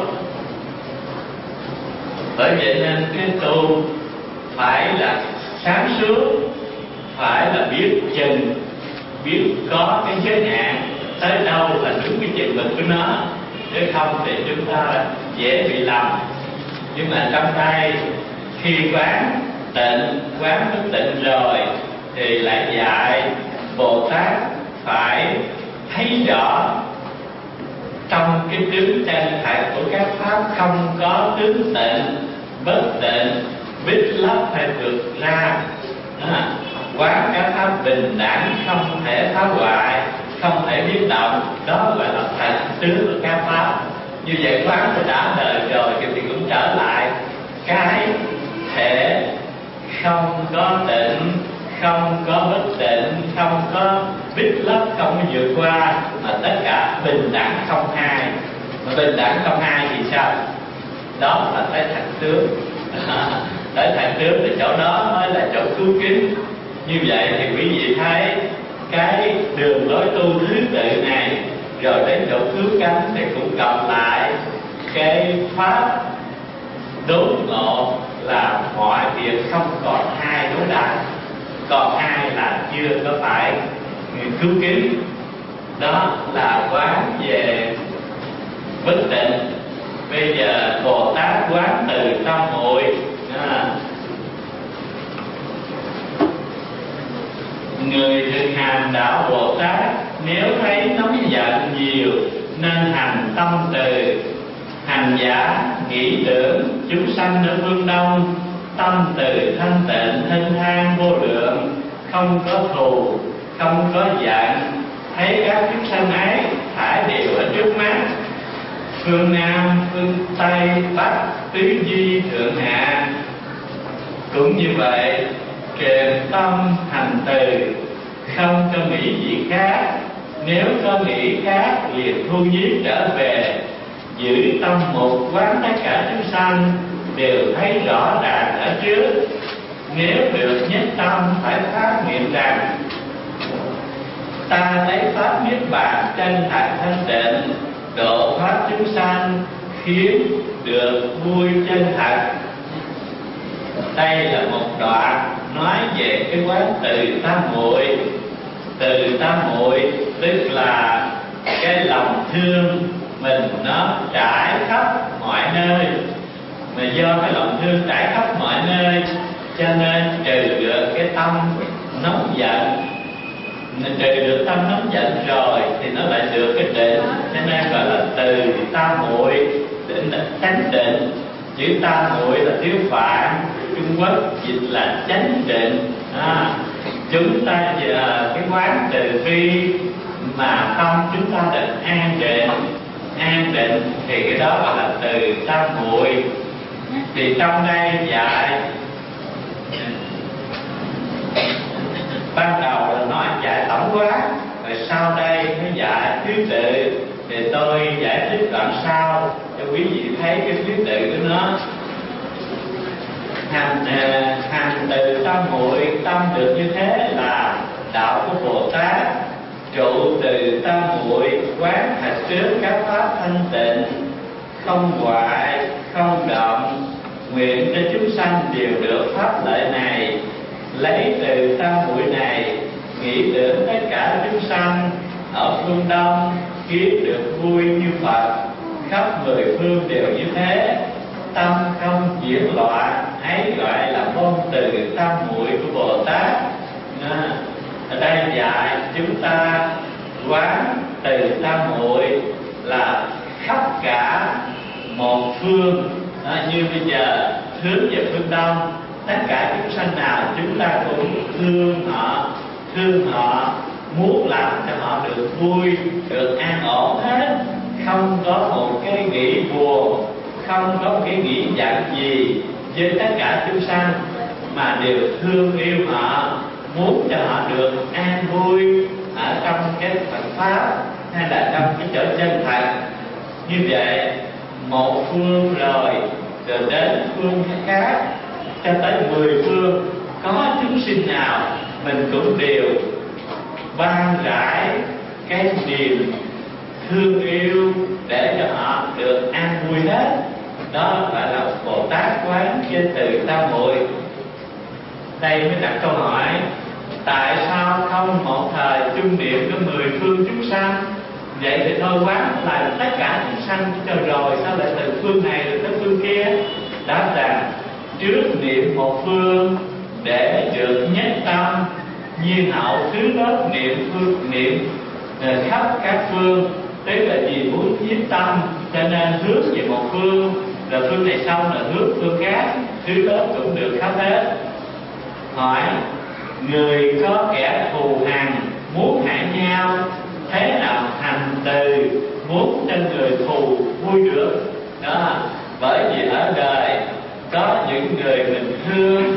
S1: Bởi vậy nên cái tu phải là sáng suốt, phải là biết chừng, biết có cái giới hạn tới đâu là đúng cái chừng mực của nó, chứ không thì chúng ta dễ bị lầm. Nhưng mà trong đây khi quán tịnh, quán thức tịnh rồi thì lại dạy Bồ Tát phải thấy rõ trong cái tướng chân thật của các pháp không có tướng tịnh, bất tịnh, bít lấp hay vượt ra. À, quán các pháp bình đẳng, không thể phá hoại, không thể biến động, đó gọi là thật tướng của các pháp. Như vậy quán thì đã đời rồi thì cũng trở lại cái thể không có tịnh, không có bất tịnh, không có bít lấp, không có vượt qua, mà tất cả bình đẳng không hai. Mà bình đẳng không hai thì sao? Đó là tới thẳng tướng. Tới thẳng tướng thì chỗ đó mới là chỗ cứu kính. Như vậy thì quý vị thấy cái đường lối tu thứ tự này, rồi đến chỗ cứu cánh thì cũng cộng lại cái pháp đốn ngộ là mọi việc không còn hai đối đại. Còn hai là chưa có phải cứu kính. Đó là quán về bất tịnh. Bây giờ Bồ Tát quán từ tâm muội. À, người thực hành đạo Bồ Tát nếu thấy nóng giận nhiều nên hành tâm từ. Hành giả nghĩ tưởng chúng sanh ở phương Đông, tâm từ thanh tịnh thanh thang vô lượng, không có thù, không có giận, thấy các chúng sanh ấy thải đều ở trước mắt. Phương Nam, phương Tây, Bắc, tứ di, thượng hạ cũng như vậy, truyền tâm hành từ, không có nghĩ gì khác. Nếu có nghĩ khác liền thu nhiếp trở về, giữ tâm một quán tất cả chúng sanh đều thấy rõ ràng ở trước. Nếu được nhất tâm phải phát nguyện rằng ta lấy pháp niết bàn chân thật thanh tịnh, độ pháp chúng sanh khiến được vui chân thật. Đây là một đoạn nói về cái quán từ tam muội. Từ tam muội tức là cái lòng thương mình nó trải khắp mọi nơi, mà do cái lòng thương trải khắp mọi nơi cho nên trừ được cái tâm nóng giận. Mình trừ được tâm nóng giận rồi thì nó lại được cái định, cho nên gọi là từ tam muội. Định là chánh định. Chữ tam muội là tiếng Phạn, Trung Quốc dịch là chánh định. À, chúng ta giờ cái quán từ bi mà tâm chúng ta được an định. An định thì cái đó gọi là từ tam muội. Thì trong đây dạy ban đầu là nói dạy tổng quát, rồi sau đây mới dạy thứ tự. Thì tôi giải thích đoạn sau cho quý vị thấy cái thứ tự của nó. Hành hành từ tam muội, tâm được như thế là đạo của Bồ Tát. Trụ từ tam muội, quán thật trước các pháp thanh tịnh, không hoại, không động, nguyện cho chúng sanh đều được pháp lợi này. Lấy từ tam muội này nghĩ tưởng tất cả chúng sanh ở phương Đông khiến được vui như Phật, khắp mười phương đều như thế. Tâm không chuyển loạn, ấy gọi là môn từ tam muội của Bồ Tát. À, ở đây dạy chúng ta quán từ tam muội là khắp cả một phương. À, như bây giờ hướng về phương Đông, tất cả chúng sanh nào chúng ta cũng thương họ, thương họ, muốn làm cho họ được vui, được an ổn hết, không có một cái nghĩ buồn, không có một cái nghĩ giận gì với tất cả chúng sanh, mà đều thương yêu họ, muốn cho họ được an vui ở trong cái Phật pháp hay là trong cái chỗ chân thật. Như vậy một phương rồi rồi đến phương khác cho tới mười phương, có chúng sinh nào mình cũng đều ban rải cái niềm thương yêu để cho họ được an vui hết. Đó gọi là Bồ Tát quán trên từ tam muội. Đây mới đặt câu hỏi, tại sao không một thời chung niệm có mười phương chúng sanh? Vậy thì thôi quán là tất cả chúng sanh cho rồi, sao lại từ phương này rồi tới phương kia? Đáp rằng trước niệm một phương để được nhất tâm, nhiên hậu thứ lớp niệm phương niệm khắp các phương, tức là vì muốn nhiếp tâm cho nên hướng về một phương, rồi phương này xong là hướng phương khác, thứ lớp cũng được khắp hết. Hỏi, người có kẻ thù hằn muốn hại nhau, thế nào hành từ muốn cho người thù vui được? Đó, bởi vì ở đời có những người mình thương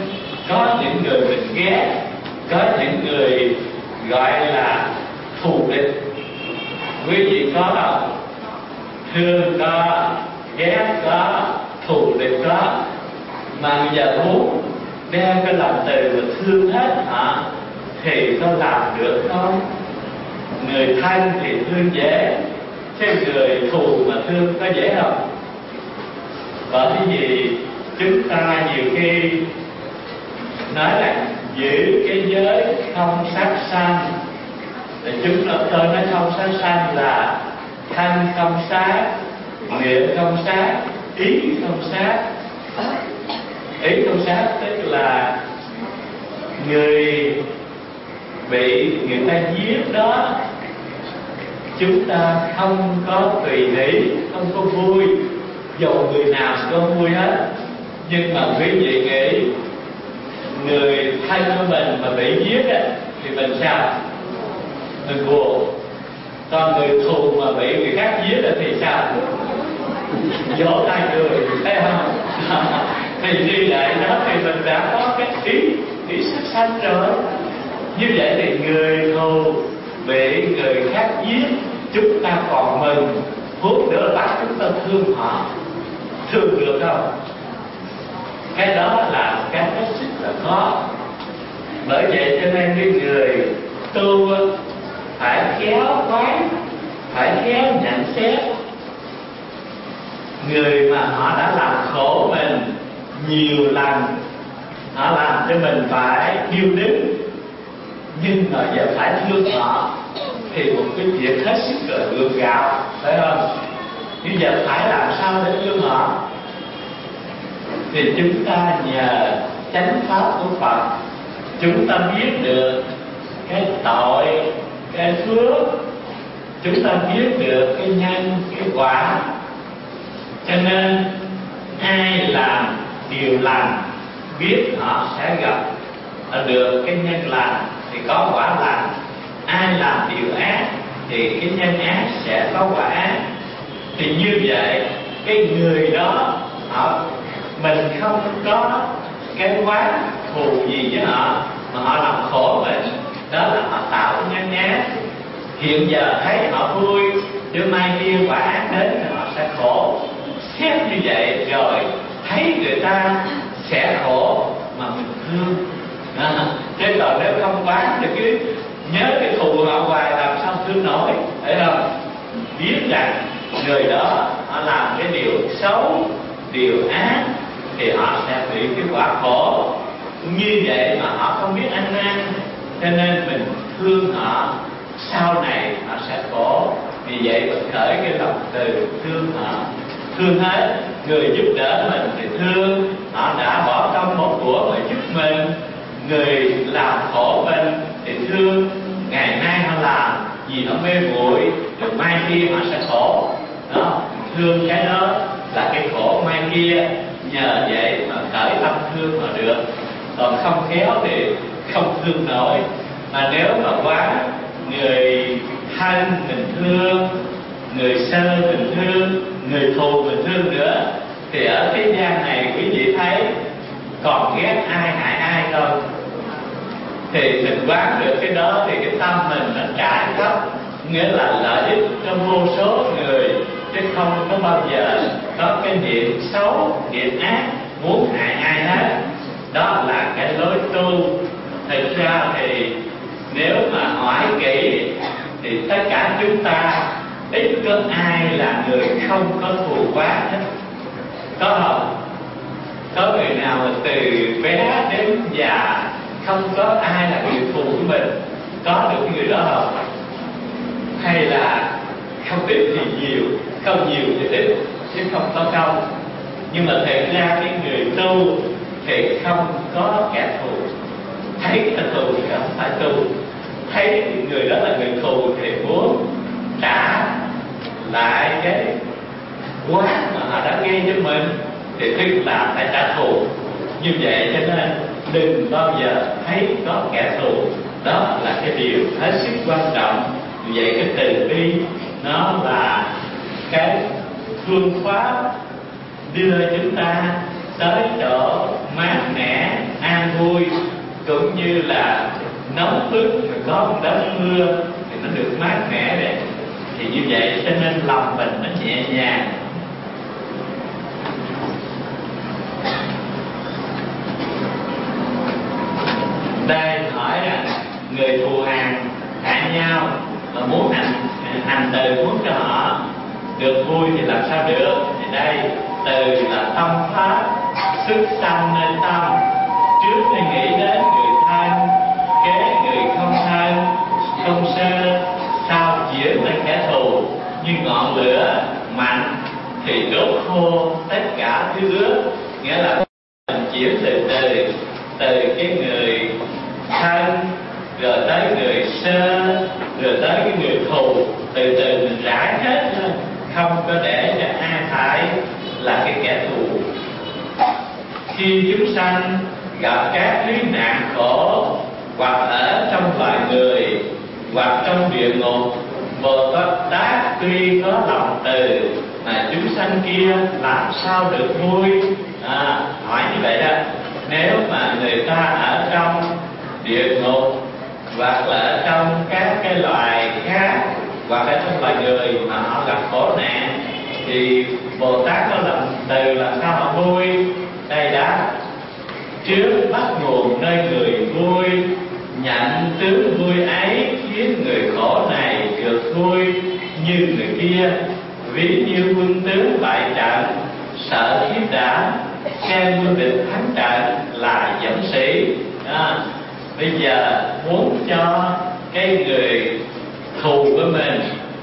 S1: có những người mình ghét, có những người gọi là thù địch. Quý vị có không? Thương có, ghét có, thù địch có. Mà bây giờ muốn đem cái lòng từ và thương hết họ thì có làm được không? Người thân thì thương dễ, chứ người thù mà thương có dễ không? Bởi vì chúng ta nhiều khi nói là giữ cái giới không sát sanh. Thì chúng ta tôi nói không sát sanh là thân không sát, miệng không sát, ý không sát. Ý không sát tức là người bị người ta giết đó, chúng ta không có tùy hỷ, không có vui. Dù người nào có vui hết, nhưng mà quý vị nghĩ người thân của mình mà bị giết á, thì mình sao? Mình buồn. Còn người thù mà bị người khác giết thì sao? Vỗ tay cười, thấy không? Thì như vậy đó thì mình đã có cái ý ý sát sanh rồi. Như vậy thì người thù bị người khác giết, chúng ta còn mừng, phút nữa bắt chúng ta thương họ. Thương được không? Cái đó là cái hết sức là khó. Bởi vậy cho nên cái người tu phải khéo quán, phải khéo nhận xét. Người mà họ đã làm khổ mình nhiều lần, họ làm cho mình phải điêu đứng, nhưng mà giờ phải thương họ thì một cái việc hết sức là gượng gạo, phải không? Nhưng giờ phải làm sao để thương họ? Thì chúng ta nhờ chánh pháp của Phật, chúng ta biết được cái tội, cái phước, chúng ta biết được cái nhân, cái quả. Cho nên ai làm điều lành biết họ sẽ gặp được cái nhân lành thì có quả lành. Ai làm điều ác thì cái nhân ác sẽ có quả ác. Thì như vậy cái người đó họ, mình không có cái quán thù gì với họ, mà họ làm khổ mình, đó là họ tạo cái nhân ác. Hiện giờ thấy họ vui, chứ mai kia quả ác đến thì họ sẽ khổ. Xét như vậy rồi thấy người ta sẽ khổ mà mình thương. À, thế còn nếu không quán thì cứ nhớ cái thù họ hoài làm sao thương nổi, thấy không? Biết rằng người đó họ làm cái điều xấu, điều ác thì họ sẽ bị cái quả khổ. Như vậy mà họ không biết ăn năn, cho nên mình thương họ, sau này họ sẽ khổ. Vì vậy mình khởi cái lòng từ thương họ. Thương hết, người giúp đỡ mình thì thương, họ đã bỏ công bỏ của mà giúp mình. Người làm khổ mình thì thương, ngày nay họ làm vì họ mê muội, rồi mai kia họ sẽ khổ. Đó, thương cái đó là cái khổ mai kia. Nhờ vậy mà khởi tâm thương mà được. Còn không khéo thì không thương nổi. Mà nếu mà quá người thân mình thương, người sơ mình thương, người thù mình thương nữa, thì ở thế gian này quý vị thấy còn ghét ai hại ai không? Thì mình quán được cái đó thì cái tâm mình nó trải khắp, nghĩa là lợi ích cho vô số người, chứ không có bao giờ có cái niệm xấu, niệm ác muốn hại ai hết. Đó là cái lối tu. Thực ra thì nếu mà hỏi kỹ thì tất cả chúng ta ít có ai là người không có thù quán hết. Có không? Có người nào mà từ bé đến già không có ai là người thù của mình? Có được người đó không? Hay là không ít thì nhiều, không nhiều thì ít, chứ không có công. Nhưng mà thật ra cái người tu thì không có kẻ thù. Thấy kẻ thù thì không phải tu. Thấy người đó là người thù thì muốn trả lại cái quán mà họ đã gây cho mình, thì tức là phải trả thù. Như vậy cho nên đừng bao giờ thấy có kẻ thù. Đó là cái điều hết sức quan trọng. Vậy cái từ bi nó là cái phương pháp đưa chúng ta tới chỗ mát mẻ, an vui. như là nóng bức mà có một đám mưa thì nó được mát mẻ đấy. Thì như vậy cho nên lòng mình nó nhẹ nhàng. Đây hỏi rằng người thù hằn hại nhau mà muốn hành hành từ, muốn cho họ được vui thì làm sao được? Thì đây từ là tâm pháp, sức sanh nên tâm. Trước khi nghĩ đến người thân, kế người không thân, không sơ, sao chuyển lên kẻ thù. Như ngọn lửa mạnh thì đốt khô tất cả thứ ướt. Nghĩa là mình chuyển từ từ từ cái người thân rồi tới người sơ rồi tới cái người thù, từ từ mình rải hết lên, không có để cho ai phải là cái kẻ thù. Khi chúng sanh gặp các thứ nạn khổ, hoặc ở trong loài người hoặc trong địa ngục, Bồ Tát tuy có lòng từ mà chúng sanh kia làm sao được vui? À, hỏi như vậy đó. Nếu mà người ta ở trong địa ngục hoặc là ở trong các cái loài khác hoặc ở trong loài người mà họ gặp khổ nạn thì Bồ Tát có lòng từ làm sao họ vui? Đây đã trước bắt nguồn nơi người vui, nhận tướng vui ấy khiến người khổ này được vui như người kia. Ví như quân tướng bại trận, sợ khiếp đảm, xem quân địch thắng trận là dũng sĩ. À, bây giờ muốn cho cái người thù của mình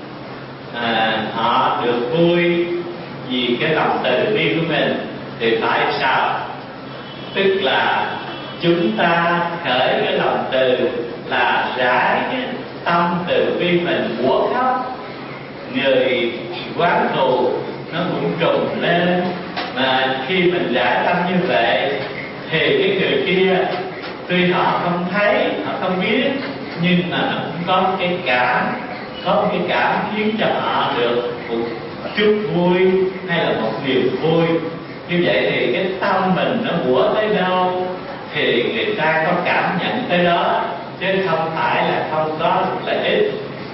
S1: à, họ được vui vì cái lòng từ bi của mình thì phải sao? Tức là chúng ta khởi cái lòng từ là rải cái tâm từ bi mình của khóc. Người quán thù nó cũng trùng lên, mà khi mình rải tâm như vậy thì cái người kia tuy họ không thấy, họ không biết, nhưng mà nó cũng có cái cảm, có cái cảm khiến cho họ được một chút vui hay là một niềm vui. Như vậy thì cái tâm mình nó bủa tới đâu thì người ta có cảm nhận tới đó, chứ không phải là không có lợi ích.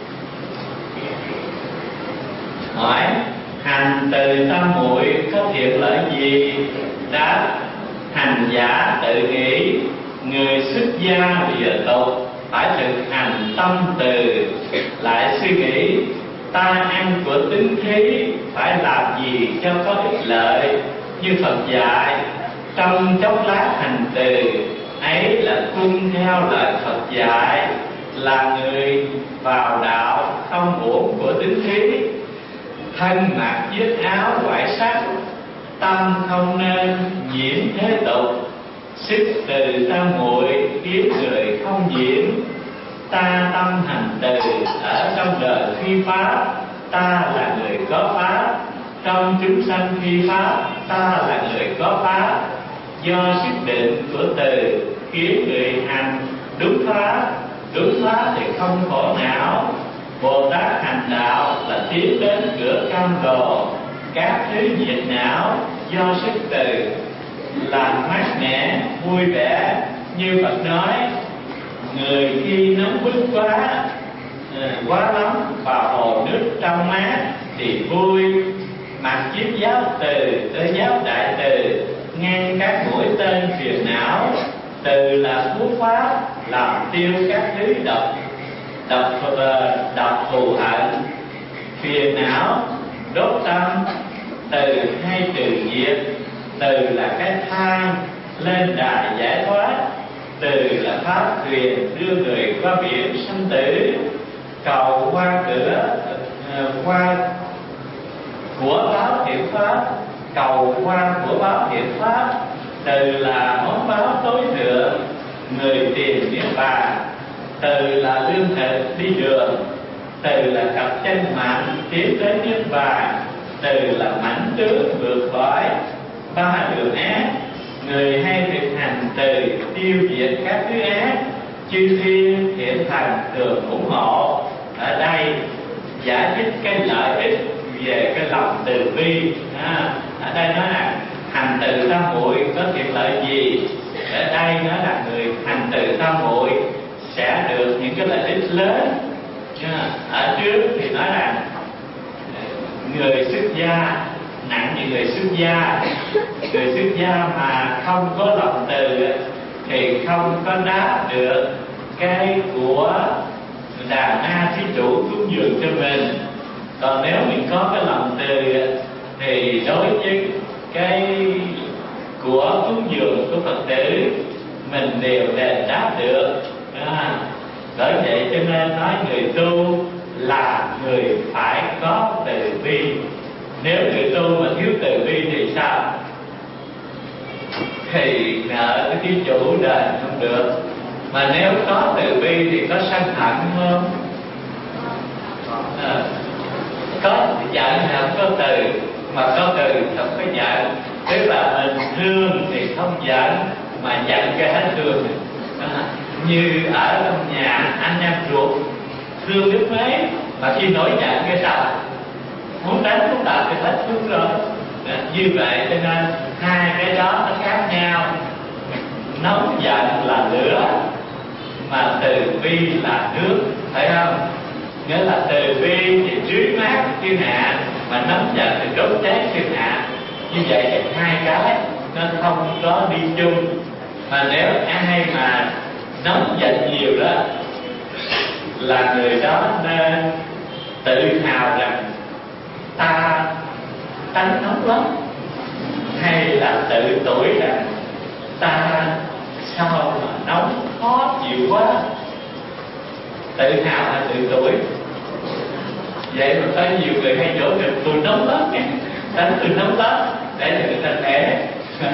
S1: Hỏi hành từ tam muội có thiện lợi gì? Đáp hành giả tự nghĩ, người xuất gia địa tục phải thực hành tâm từ, lại suy nghĩ ta ăn của tính khí phải làm gì cho có ích lợi. Như Phật dạy, trong chốc lát hành từ ấy là tuân theo lời Phật dạy, là người vào đạo không uổng của tính khí. Thân mặc chiếc áo ngoại sắc, tâm không nên nhiễm thế tục. Sức từ tam muội khiến người không nhiễm. Ta tâm hành từ ở trong đời phi pháp, ta là người có pháp. Trong chúng sanh phi pháp, ta là người có pháp. Do sức định của từ khiến người hành đúng pháp. Đúng pháp thì không khổ não. Bồ Tát hành đạo là tiến đến cửa cam đồ. Các thứ nhiệt não do sức từ làm mát mẻ, vui vẻ. Như Phật nói, người khi nóng bức quá, quá lắm vào hồ nước trong mát thì vui. Mặc chiếc giáo từ tới giáo đại từ, ngăn các mũi tên phiền não. Từ là thuốc pháp làm tiêu các thứ độc độc độc thù hận phiền não đốt tâm. Từ hay trừ diệt. Từ là cái thang lên đài giải thoát. Từ là pháp thuyền đưa người qua biển sanh tử. Cầu qua cửa qua của báo hiển pháp, cầu qua của báo hiển pháp. Từ là món báo tối thượng, người tìm niết bàn. Từ là lương thực đi đường. Từ là cặp chân mạnh tiến tới niết bàn. Từ là mãnh tướng vượt khỏi ba đường ác. Người hay thực hành từ tiêu diệt các thứ ác. Chư thiên thiện thần thường ủng hộ. Ở đây giải thích cái lợi ích về cái lòng từ bi. À, ở đây nói là hành từ tam muội có thiện lợi gì? ở đây nó là người hành từ tam muội sẽ được những cái lợi ích lớn. Ở trước thì nói là người xuất gia nặng như người xuất gia, người xuất gia mà không có lòng từ thì không có đáp được cái của Đà Na thí chủ cúng dường cho mình. Còn nếu mình có cái lòng từ thì đối với cái của cúng dường của Phật tử mình đều đền đáp được. À, bởi vậy cho nên nói người tu là người phải có từ bi. Nếu người tu mà thiếu từ bi thì sao? Thì nợ cái thí chủ đền không được. Mà nếu có từ bi thì có sân hận không? À, có giận thì không có từ, mà có từ không có giận. Tức là mình thương thì không giận, mà giận cái hết thương. À, như ở trong nhà anh em ruột thương biết mấy, mà khi nổi giận cái sao muốn đánh muốn đập thì hết thương rồi. À, như vậy cho nên hai cái đó nó khác nhau. Nóng giận là lửa, mà từ bi là nước, phải không? Nghĩa là từ bi thì tưới mát thiên hạ, mà nóng giận thì đốt cháy thiên hạ. Như vậy thì hai cái nó không có đi chung. Mà nếu ai mà nóng giận nhiều đó là người đó nên tự hào rằng ta tánh nóng lắm, hay là tự tuổi rằng ta sao mà nóng khó chịu quá. Tự hào hay tự tuổi? Vậy mà có nhiều người hay dỗ được tôi nóng lắm, tánh tôi nóng lắm, để cho người ta thể.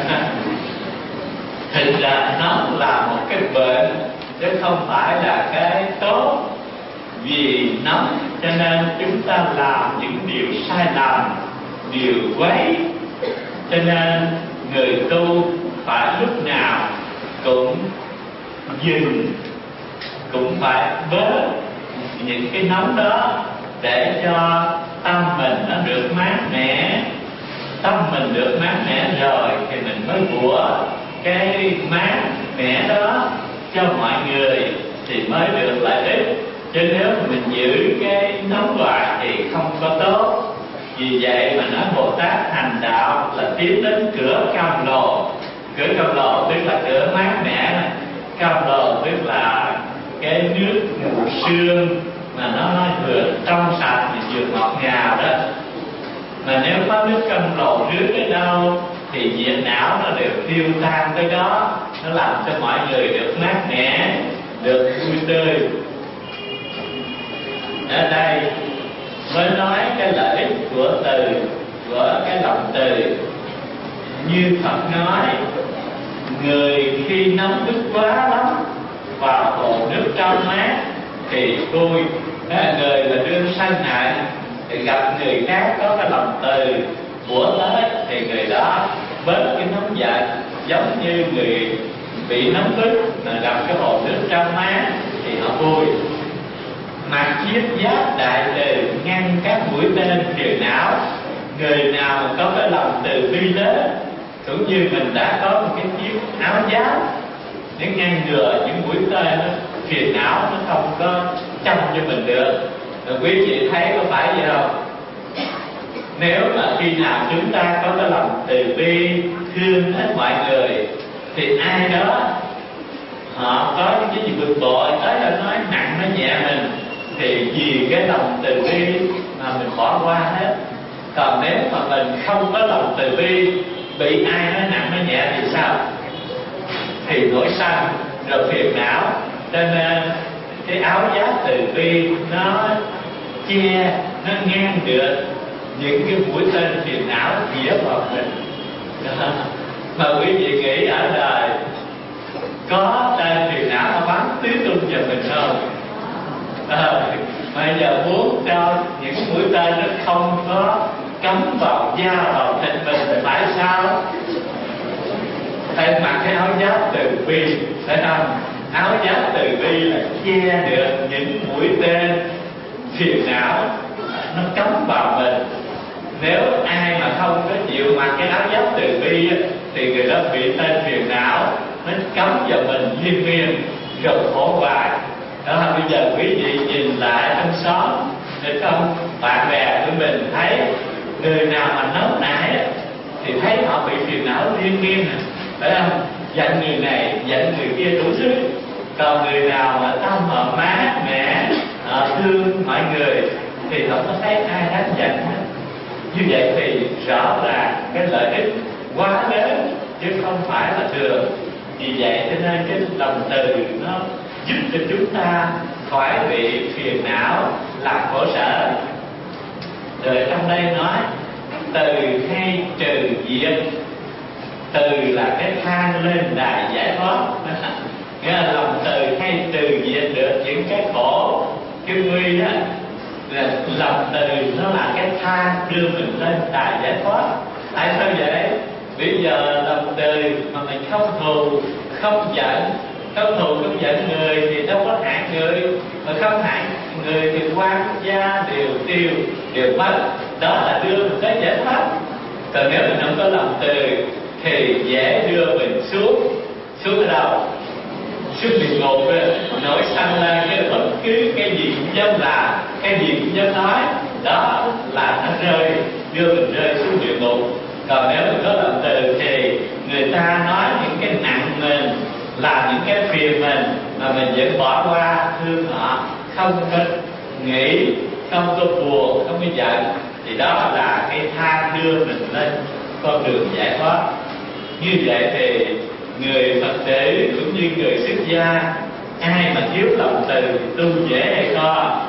S1: Thực ra nó là một cái bệnh chứ không phải là cái tốt. Vì nóng cho nên chúng ta làm những điều sai lầm, điều quấy. Cho nên người tu phải lúc nào cũng dừng, cũng phải bớt những cái nóng đó, để cho tâm mình nó được mát mẻ. Tâm mình được mát mẻ rồi thì mình mới của cái mát mẻ đó cho mọi người thì mới được lợi ích. Chứ nếu mình giữ cái nóng hoài thì không có tốt. Vì vậy mà nói Bồ Tát hành đạo là tiến đến cửa cam lồ. Cửa cam lồ tức là cửa mát mẻ này. Cam lồ tức là cái nước ngũ sương mà nó vừa trong sạch thì vừa ngọt ngào đó. Mà nếu có nước cam lồ rước tới đâu thì diện não nó đều tiêu tan tới đó. Nó làm cho mọi người được mát mẻ, được vui tươi. Ở đây mới nói cái lợi ích của từ, của cái lòng từ. Như Phật nói, người khi nóng bức quá lắm vào hồ nước trong mát thì vui. Người là đương sân hận thì gặp người khác có cái lòng từ của tới thì người đó bớt cái nóng giận. Giống như người bị nóng bức mà gặp cái hồ nước trong mát thì họ vui. Mặc chiết giáp đại từ ngăn các mũi tên phiền não. Người nào mà có cái lòng từ bi lớn, cũng như mình đã có một cái chiếc áo giáp để ngăn ngừa những mũi tên nó phiền não nó không có châm cho mình được. Rồi quý vị thấy có phải vậy không? Nếu mà khi nào chúng ta có cái lòng từ bi thương hết mọi người thì ai đó họ có những cái gì bực bội tới là nói nặng nói nhẹ mình, thì vì cái lòng từ bi mà mình bỏ qua hết. Còn nếu mà mình không có lòng từ bi, bị ai nói nặng nói nhẹ thì sao? Thì nổi sân rồi phiền não. Cho nên cái áo giáp từ bi nó che, nó ngăn được những cái mũi tên phiền não dĩa vào mình. Đó. Mà quý vị nghĩ ở đời có tên phiền não nó bắn tứ tung cho mình không? À, bây giờ muốn cho những mũi tên nó không có cắm vào da vào thịt mình thì phải sao? Phải mặc cái áo giáp từ bi, phải không? Áo giáp từ bi là che được những mũi tên phiền não nó cắm vào mình. Nếu ai mà không có chịu mặc cái áo giáp từ bi thì người đó bị tên phiền não nó cắm vào mình liên miên rồi khổ hoài. Đó, bây giờ quý vị nhìn lại trong xóm được không, bạn bè của mình thấy người nào mà nóng nảy thì thấy họ bị phiền não liên miên, phải không? Giận người này giận người kia đủ thứ. Còn người nào mà tâm họ mát mẻ, họ thương mọi người thì không có thấy ai đánh giận hết. Như vậy thì rõ ràng cái lợi ích quá lớn chứ không phải là thường. Vì vậy cho nên cái lòng từ nó giúp cho chúng ta khỏi bị phiền não làm khổ sở. Rồi trong đây nói từ hay trừ diệt. Từ là cái thang lên đài giải thoát. Nghĩa là lòng từ hay trừ diệt được những cái khổ cái nguy đó. Là lòng từ nó là cái thang đưa mình lên đài giải thoát. Tại sao vậy? Bây giờ lòng từ mà mình không thù không giận, không thù không giận người thì đâu có hại người, mà không hại người thì quan gia đều tiêu đều mất. Đó là đưa mình tới giải thoát. Còn nếu mình không có lòng từ thì dễ đưa mình xuống xuống ở đâu? Xuống địa ngục, nổi sanh lên cái bất cứ cái gì cũng dám làm, cái gì cũng dám nói. Đó là nó rơi, đưa mình rơi xuống địa ngục. Còn nếu mình có lòng từ thì người ta nói những cái nặng mình, làm những cái phiền mình mà mình vẫn bỏ qua, thương họ, không có nghĩ, không có buồn, không có giận, thì đó là cái thang đưa mình lên con đường giải thoát. Như vậy thì người Phật tử cũng như người xuất gia, ai mà thiếu lòng từ tu dễ hay khó?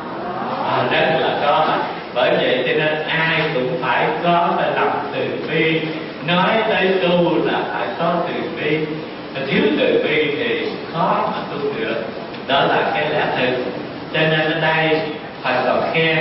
S1: À, rất là có. Bởi vậy cho nên ai cũng phải có cái lòng từ bi. Nói tới tu là phải có từ bi. Thiếu từ bi thì khó mà tu được. Đó là cái lẽ thực. Cho nên ở đây Phật còn khen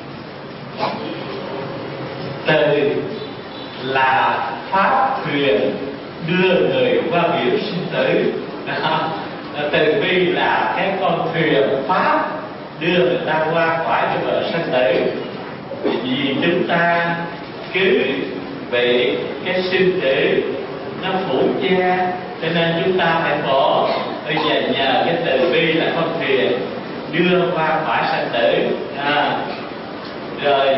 S1: từ là pháp thuyền đưa người qua biển sinh tử. Từ bi là cái con thuyền pháp đưa người ta qua khỏi cái bờ sinh tử. Vì chúng ta cứ bị cái sinh tử nó phủ che, cho nên chúng ta phải khổ. Bây giờ nhờ cái từ bi là con thuyền đưa qua khỏi sinh tử. À, rồi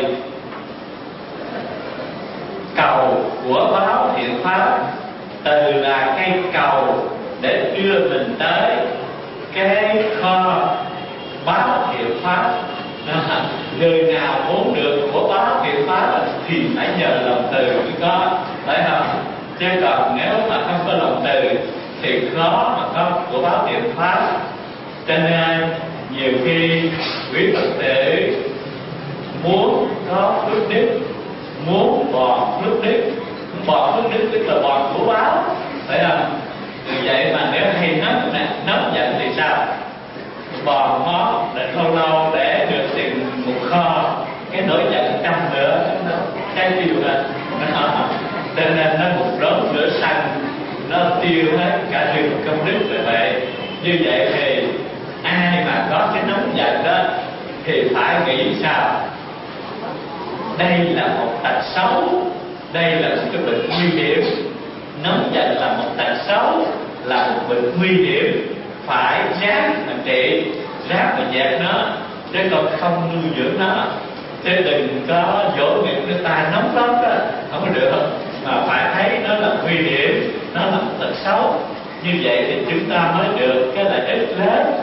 S1: cầu của báo thiện pháp. Từ là cây cầu để đưa mình tới cái kho báo thiện pháp. À, người nào muốn được của báo thiện pháp thì phải nhờ lòng từ mới có, phải không? Chứ còn nếu mà không có lòng từ thì khó mà có của báo thiện pháp. Cho nên nhiều khi quý Phật tử muốn có phước đức, muốn bòn phước đức, bòn phước đức tức là bòn của báo, phải không? Vì vậy mà nếu hay nóng nè, nóng giận thì sao? Bòn nó để lâu lâu để được tiền một kho, cái nỗi giận trăm nữa cái tiêu lên nó, cho nên nó một đốm lửa xanh nó tiêu hết cả rừng công đức về vậy. Như vậy thì ai mà có cái nóng giận đó thì phải nghĩ sao? Đây là một tật xấu, đây là một cái bệnh nguy hiểm. Nóng giận là một tật xấu, là một bệnh nguy hiểm, phải ráng mà trị, ráng mà dẹp nó, chứ còn không nuôi dưỡng nó. Chứ đừng có dỗ nghiệp người ta nóng lắm đó, không có được. Mà phải thấy nó là nguy hiểm, nó là một tật xấu. Như vậy thì chúng ta mới được cái lợi ích lớn.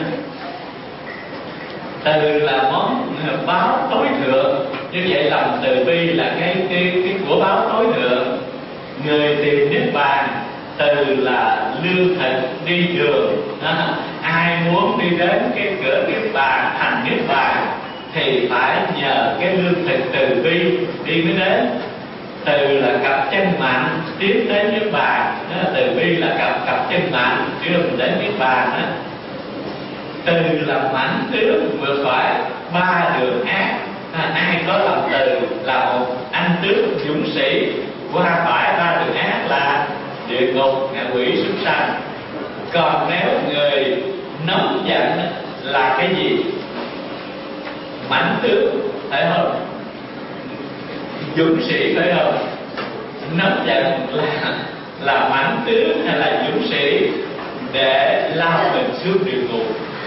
S1: Từ là món báo tối thượng. Như vậy lòng từ bi là cái cái cái của báo tối thượng. Người tìm niết bàn, từ là lương thực đi đường. À, ai muốn đi đến cái cửa niết bàn, thành niết bàn thì phải nhờ cái lương thực từ bi đi mới đến. Từ là cặp chân mạnh tiến đến niết bàn. Từ bi là cặp cặp chân mạnh đưa mình đến niết bàn đó. Từ là mãnh tướng vượt khỏi ba đường ác. À, ai có lòng từ là một anh tướng dũng sĩ qua khỏi ba đường ác là địa ngục, ngạ quỷ, súc sanh. Còn nếu người nóng giận là cái gì? Mãnh tướng, phải không? Dũng sĩ, phải không? Nóng giận là là mãnh tướng hay là dũng sĩ để lao mình xuống địa ngục.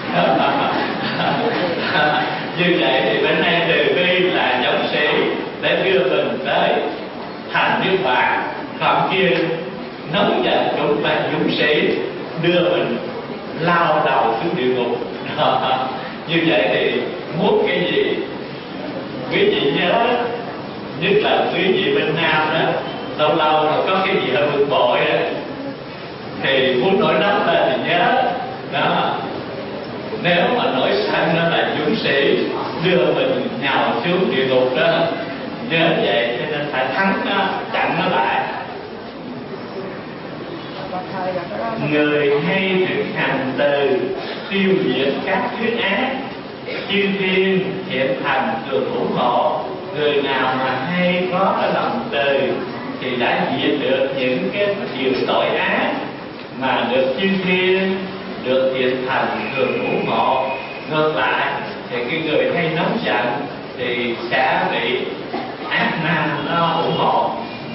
S1: Như vậy thì bên đây từ bi là dũng sĩ để đưa mình tới thành niết bàn, còn kia nóng giận cũng là dũng sĩ đưa mình lao đầu xuống địa ngục. Như vậy thì muốn cái gì quý vị nhớ, nhất là quý vị bên Nam đó, lâu lâu rồi có cái gì hơi bực bội đó, thì muốn nổi nóng lên thì nhớ đó, nếu mà nổi sân đó là dũng sĩ đưa mình nhào xuống địa ngục đó, nhớ vậy cho nên phải thắng nó, chặn nó lại. Người hay thực hành từ tiêu diệt các thuyết ác, chư thiên hiện thành thường ủng hộ. Người nào mà hay có cái lòng từ thì đã diệt được những cái điều tội ác, mà được chư thiên, được hiện thành thường ủng hộ. Ngược lại thì cái người hay nóng giận thì sẽ bị ác ma nó ủng hộ.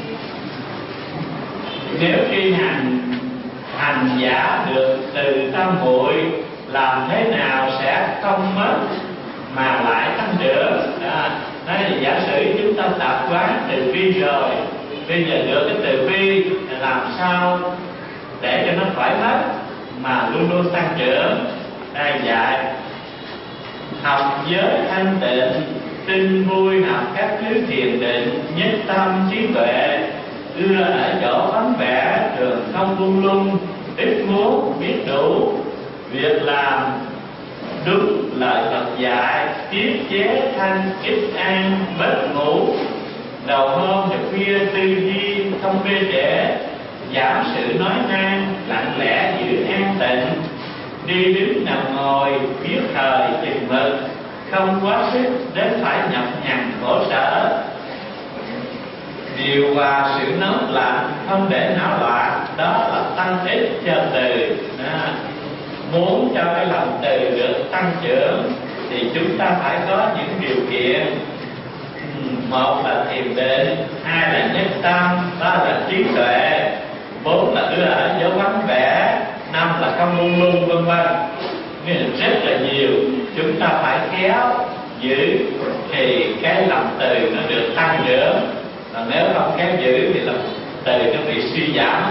S1: Nếu khi hành hành giả được từ tâm muội, làm thế nào sẽ không mất mà lại tăng trưởng. Đó, đó là giả sử chúng ta tập quán từ bi rồi, bây giờ được cái từ bi làm sao để cho nó khỏi mất mà luôn luôn tăng trưởng. Đây dạy học giới thanh tịnh, tin vui học các thứ thiền định, nhất tâm trí tuệ, ưa ở chỗ vắng vẻ, thường không buông lung, ít muốn biết đủ, việc làm đúng lời Phật dạy, tiết chế thanh ít ăn bất ngủ, đầu hôm và khuya tư duy không bê trễ, giảm sự nói năng, lặng lẽ giữ an tịnh, đi đứng nằm ngồi biết thời chừng mực, không quá sức đến phải nhọc nhằn khổ sở, điều hòa sự nóng lạnh, không để náo loạn. Đó là tăng ích cho từ. À, muốn cho cái lòng từ được tăng trưởng thì chúng ta phải có những điều kiện. Một là thiền định, hai là nhất tâm, ba là trí tuệ, bốn là ưa ở dấu vắng vẻ, năm là không buông lung, vân vân. Rất là nhiều, chúng ta phải khéo giữ thì cái lòng từ nó được tăng trưởng. Còn nếu không khéo giữ thì lòng từ nó bị suy giảm.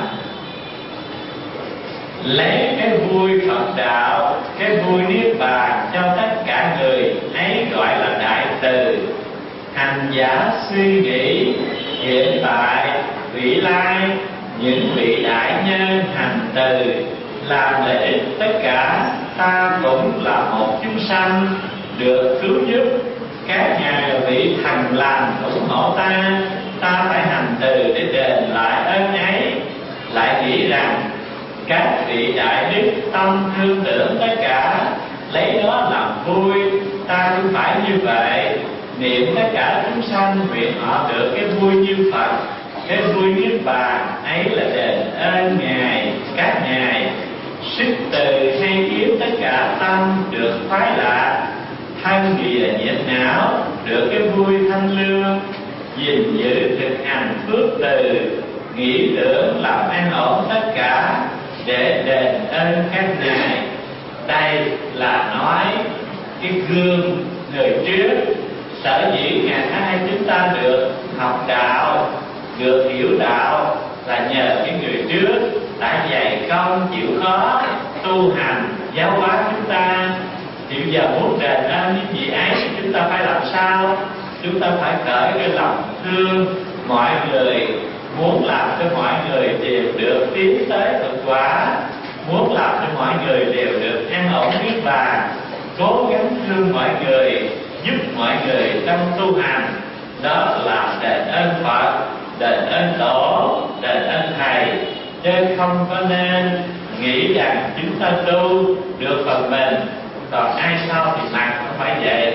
S1: Lấy cái vui Phật đạo, cái vui niết bàn cho tất cả người, ấy gọi là đại từ. Hành giả suy nghĩ hiện tại, vị lai, những vị đại nhân hành từ, làm lợi ích tất cả. Ta cũng là một chúng sanh được cứu giúp, các nhà vị thần lành ủng hộ ta. Ta phải hành từ để đền lại ơn ấy. Lại nghĩ rằng các vị đại đức tâm thương tưởng tất cả, lấy đó làm vui. Ta cũng phải như vậy, niệm tất cả chúng sanh, nguyện họ được cái vui như Phật. Cái vui niết bàn ấy là đền ơn Ngài, các Ngài. Sức từ hay yếu tất cả tâm được khoái lạc, thân địa nhiệt não được cái vui thanh lương. Gìn giữ thực hành phước từ, nghĩ tưởng làm an ổn tất cả, để đền ơn các Ngài. Đây là nói cái gương người trước. Sở dĩ ngày nay chúng ta được học đạo, được hiểu đạo là nhờ cái người trước đã dày công chịu khó tu hành giáo hóa chúng ta. Thì bây giờ muốn đền ơn những gì ấy, chúng ta phải làm sao? Chúng ta phải cởi cái lòng thương mọi người, muốn làm cho mọi người đều được tiến tới Phật quả, muốn làm cho mọi người đều được an ổn niết bàn, cố gắng thương mọi người, giúp mọi người trong tu hành. Đó là đền ơn Phật, đền ơn Tổ, đền ơn Thầy, chứ không có nên nghĩ rằng chúng ta tu được phần mình, còn ai sau thì mặc. Không phải vậy.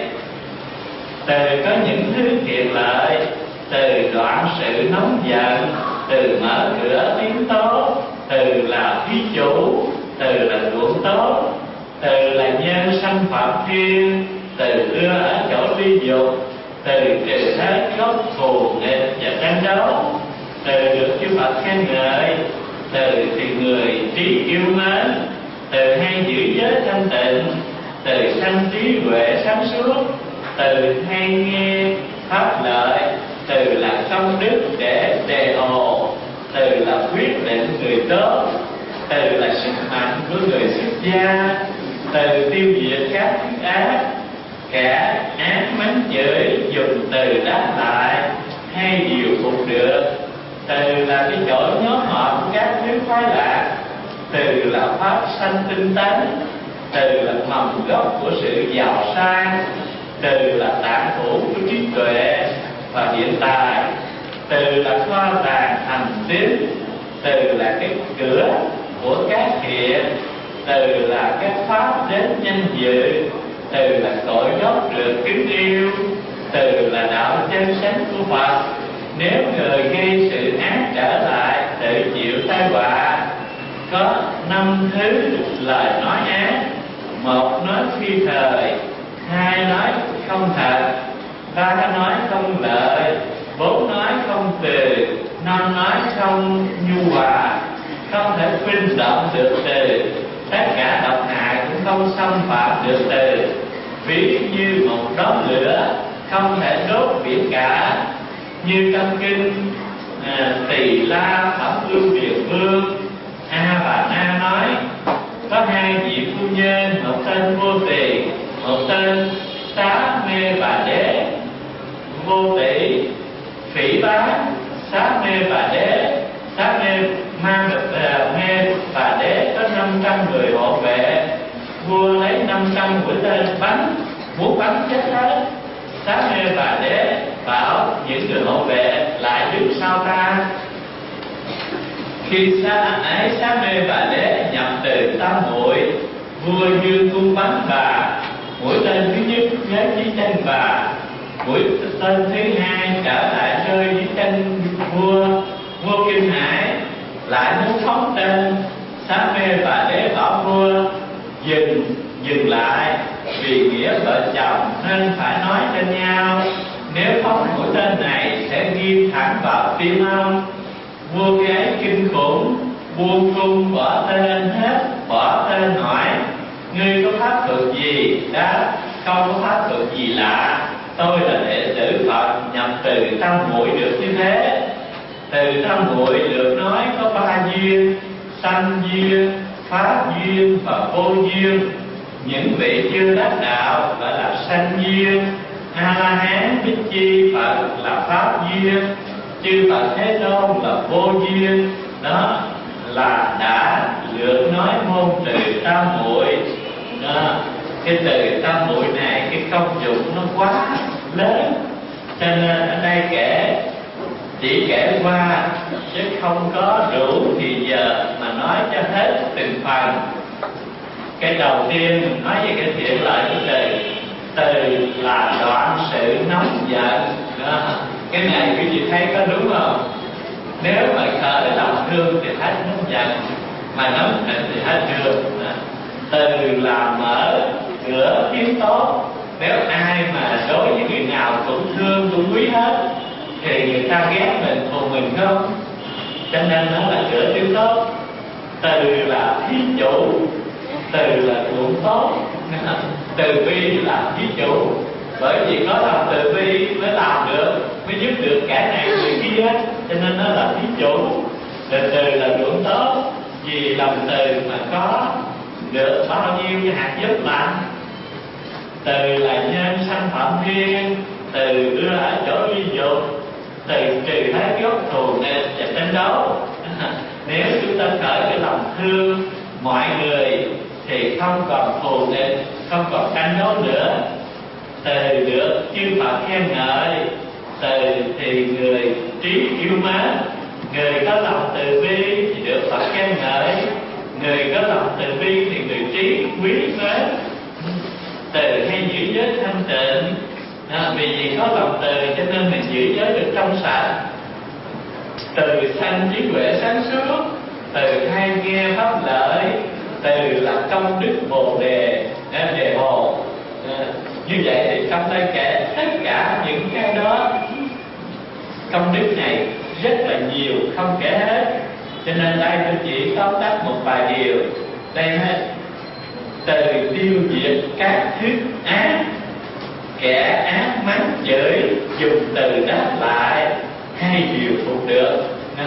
S1: Từ có những thứ thiện lợi, từ đoạn sự nóng giận, từ mở cửa tiếng tốt, từ là thí chủ, từ là ruộng tốt, từ là nhân sanh phạm thiên, từ ưa ở chỗ ly dục, từ trừ hết gốc thù nghịch và tranh đấu, từ được chư Phật khen ngợi, từ thì người trí yêu mến, từ hay giữ giới thanh tịnh, từ sanh trí huệ sáng suốt, từ hay nghe pháp lợi, từ là công đức để đề hồ, từ là quyết định người tốt, từ là sức mạnh của người xuất gia, từ tiêu diệt các thức ác, kẻ ác mắng chửi dùng từ đáp lại hay điều phục được, từ là cái chỗ nhóm họ của các thứ khoái lạc, từ là pháp sanh tinh tấn, từ là mầm gốc của sự giàu sang, từ là tạng phủ của trí tuệ và hiện tại, từ là kho tàng thành tín, từ là cái cửa của các thiện, từ là các pháp đến danh dự, từ là cội gốc được kính yêu, từ là đạo chân chánh của Phật. Nếu người gây sự ác trở lại tự chịu tai họa. Có năm thứ lời nói ác: một nói phi thời, hai nói không thật, ba nói không lợi, bốn nói không từ, năm nói không nhu hòa, không thể khuynh động được từ, tất cả độc hại cũng không xâm phạm được từ. Ví như một đốm lửa không thể đốt biển cả, như trong kinh à, Tỳ La Phẩm Ưu Việt Vương A Bà Na nói: có hai vị phu nhân, một tên Vô Tỳ, một tên Xá Mê Bà Đế. Vô Tỳ phỉ báng Xá Mê Bà Đế. Xá Mê Ma Mê Bà Đế có năm trăm người hộ vệ. Vua lấy năm trăm mũi tên bắn, muốn bắn chết hết. Xá Mê Bà Đế bảo những người hộ vệ lại đứng sau ta. Khi xa ấy Xá Mê Bà Đế nhập từ tam muội, vua dương cung bắn bà. Mũi tên thứ nhất nhớ dưới chân bà, mũi tên thứ hai trở lại rơi dưới chân vua. Vua kinh hãi lại muốn phóng tên. Xá Mê Bà Đế bảo vua dừng dừng lại, vì nghĩa vợ chồng nên phải nói cho nhau. Nếu phóng mũi tên này sẽ ghi thẳng vào tim ông. Vua gái kinh khủng buông cung bỏ tên hết. Bỏ tên hỏi: ngươi có pháp thuật gì? Đáp: không có pháp thuật gì lạ, tôi là đệ tử Phật nhập từ tam muội được như thế. Từ tam muội được nói có ba duyên: sanh duyên, pháp duyên và vô duyên. Những vị chưa đắc đạo gọi là sanh duyên, A La Hán Bích Chi Phật là pháp duyên, chư Phật Thế Tôn là vô duyên. Đó là đã lược nói môn từ tam muội. Đó, cái từ tam muội này cái công dụng nó quá lớn, cho nên ở đây kể chỉ kể qua chứ không có đủ thì giờ mà nói cho hết từng phần. Cái đầu tiên mình nói về cái thiện lợi của từ. Từ là đoạn sự nóng giận. Đó, cái này quý vị thấy có đúng không? Nếu mà khởi lòng thương thì hết nóng giận, mà nóng giận thì hết thương. Từ là mở cửa tiếng tốt. Nếu ai mà đối với người nào cũng thương cũng quý hết thì người ta ghét mình thù mình không? Cho nên nó là cửa tiếng tốt. Từ là thí chủ. Từ là ruộng tốt. Từ bi là thí chủ. Bởi vì có lòng từ bi mới làm được, mới giúp được cả này người kia, cho nên nó là thí chủ. Từ từ là ruộng tốt, vì lòng từ mà có được bao nhiêu cái hạt giống lành. Từ là nhân sanh phạm thiên. Từ đưa ở chỗ ví dụ. Từ trừ hết gốc thù nghịch và tranh đấu. Nếu chúng ta khởi cái lòng thương mọi người thì không còn thù nghịch, không còn tranh đấu nữa. Từ được chư Phật khen ngợi. Từ thì người trí yêu mến. Người có lòng từ bi thì được Phật khen ngợi. Người có lòng từ bi thì người trí quý mến. Từ hay giữ giới thanh tịnh. À, vì vì có lòng từ cho nên mình giữ giới được trong sạch. Từ sanh trí huệ sáng suốt. Từ hay nghe pháp lợi. Từ là công đức bồ đề, đề hồ. À, như vậy thì trong đây kể tất cả những cái đó. Công đức này rất là nhiều không kể hết, cho nên đây tôi chỉ tóm tắt một vài điều. Đây hết: từ tiêu diệt các thứ ác, kẻ ác mắng chửi, dùng từ đáp lại hay điều phục được.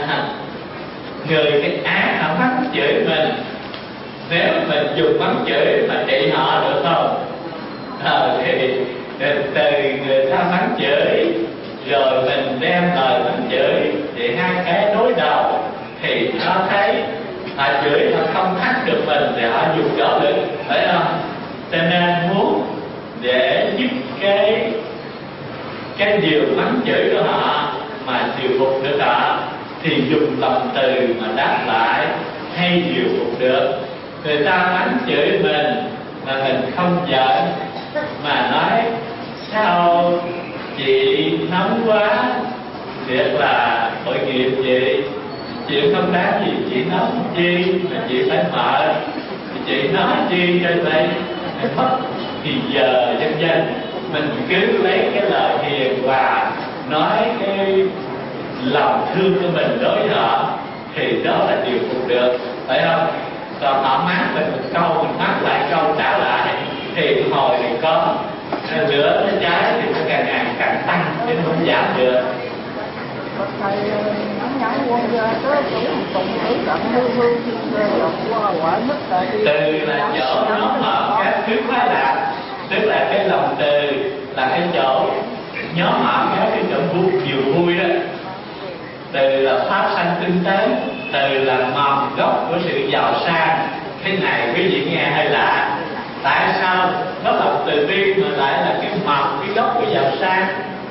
S1: Người cái ác họ mắng chửi mình, nếu mình dùng mắng chửi mà trị họ được không? Ờ, thì từ người ta mắng chửi rồi mình đem lời mắng chửi thì hai cái đối đầu, thì nó thấy họ chửi họ không thắng được mình thì họ dùng võ lực, phải không? Cho nên muốn để giúp cái cái điều mắng chửi của họ mà điều phục được họ thì dùng lòng từ mà đáp lại hay điều phục được. Người ta mắng chửi mình mà mình không giận, mà nói sao chị nóng quá, thiệt là tội nghiệp chị, chuyện không đáng gì chị nóng chi mà chị phải mệt, chị nói chi cho đây mất thì giờ dân dân. Mình cứ lấy cái lời hiền hòa, nói cái lòng thương của mình đối với họ thì đó là điều phục được, phải không? Còn họ mắng mình một câu, mình mắng lại câu trả lại thì hồi thì có lửa nó cháy thì nó càng ngày càng tăng chứ không giảm được.
S2: Thầy nói nhảy quân ra tới chỗ tụng tử cận hư hư rồi qua quả nước tại
S1: từ là chỗ nó hợp các thứ khoái lạc, tức là cái lòng từ là cái chỗ nhóm họ các cái chỗ vui nhiều vui đó. Từ là pháp sanh tinh tế, từ là mầm gốc của sự giàu sang. Cái này quý vị nghe hơi lạ, tại sao có lòng từ bi mà lại là cái mầm, cái gốc của giàu sang?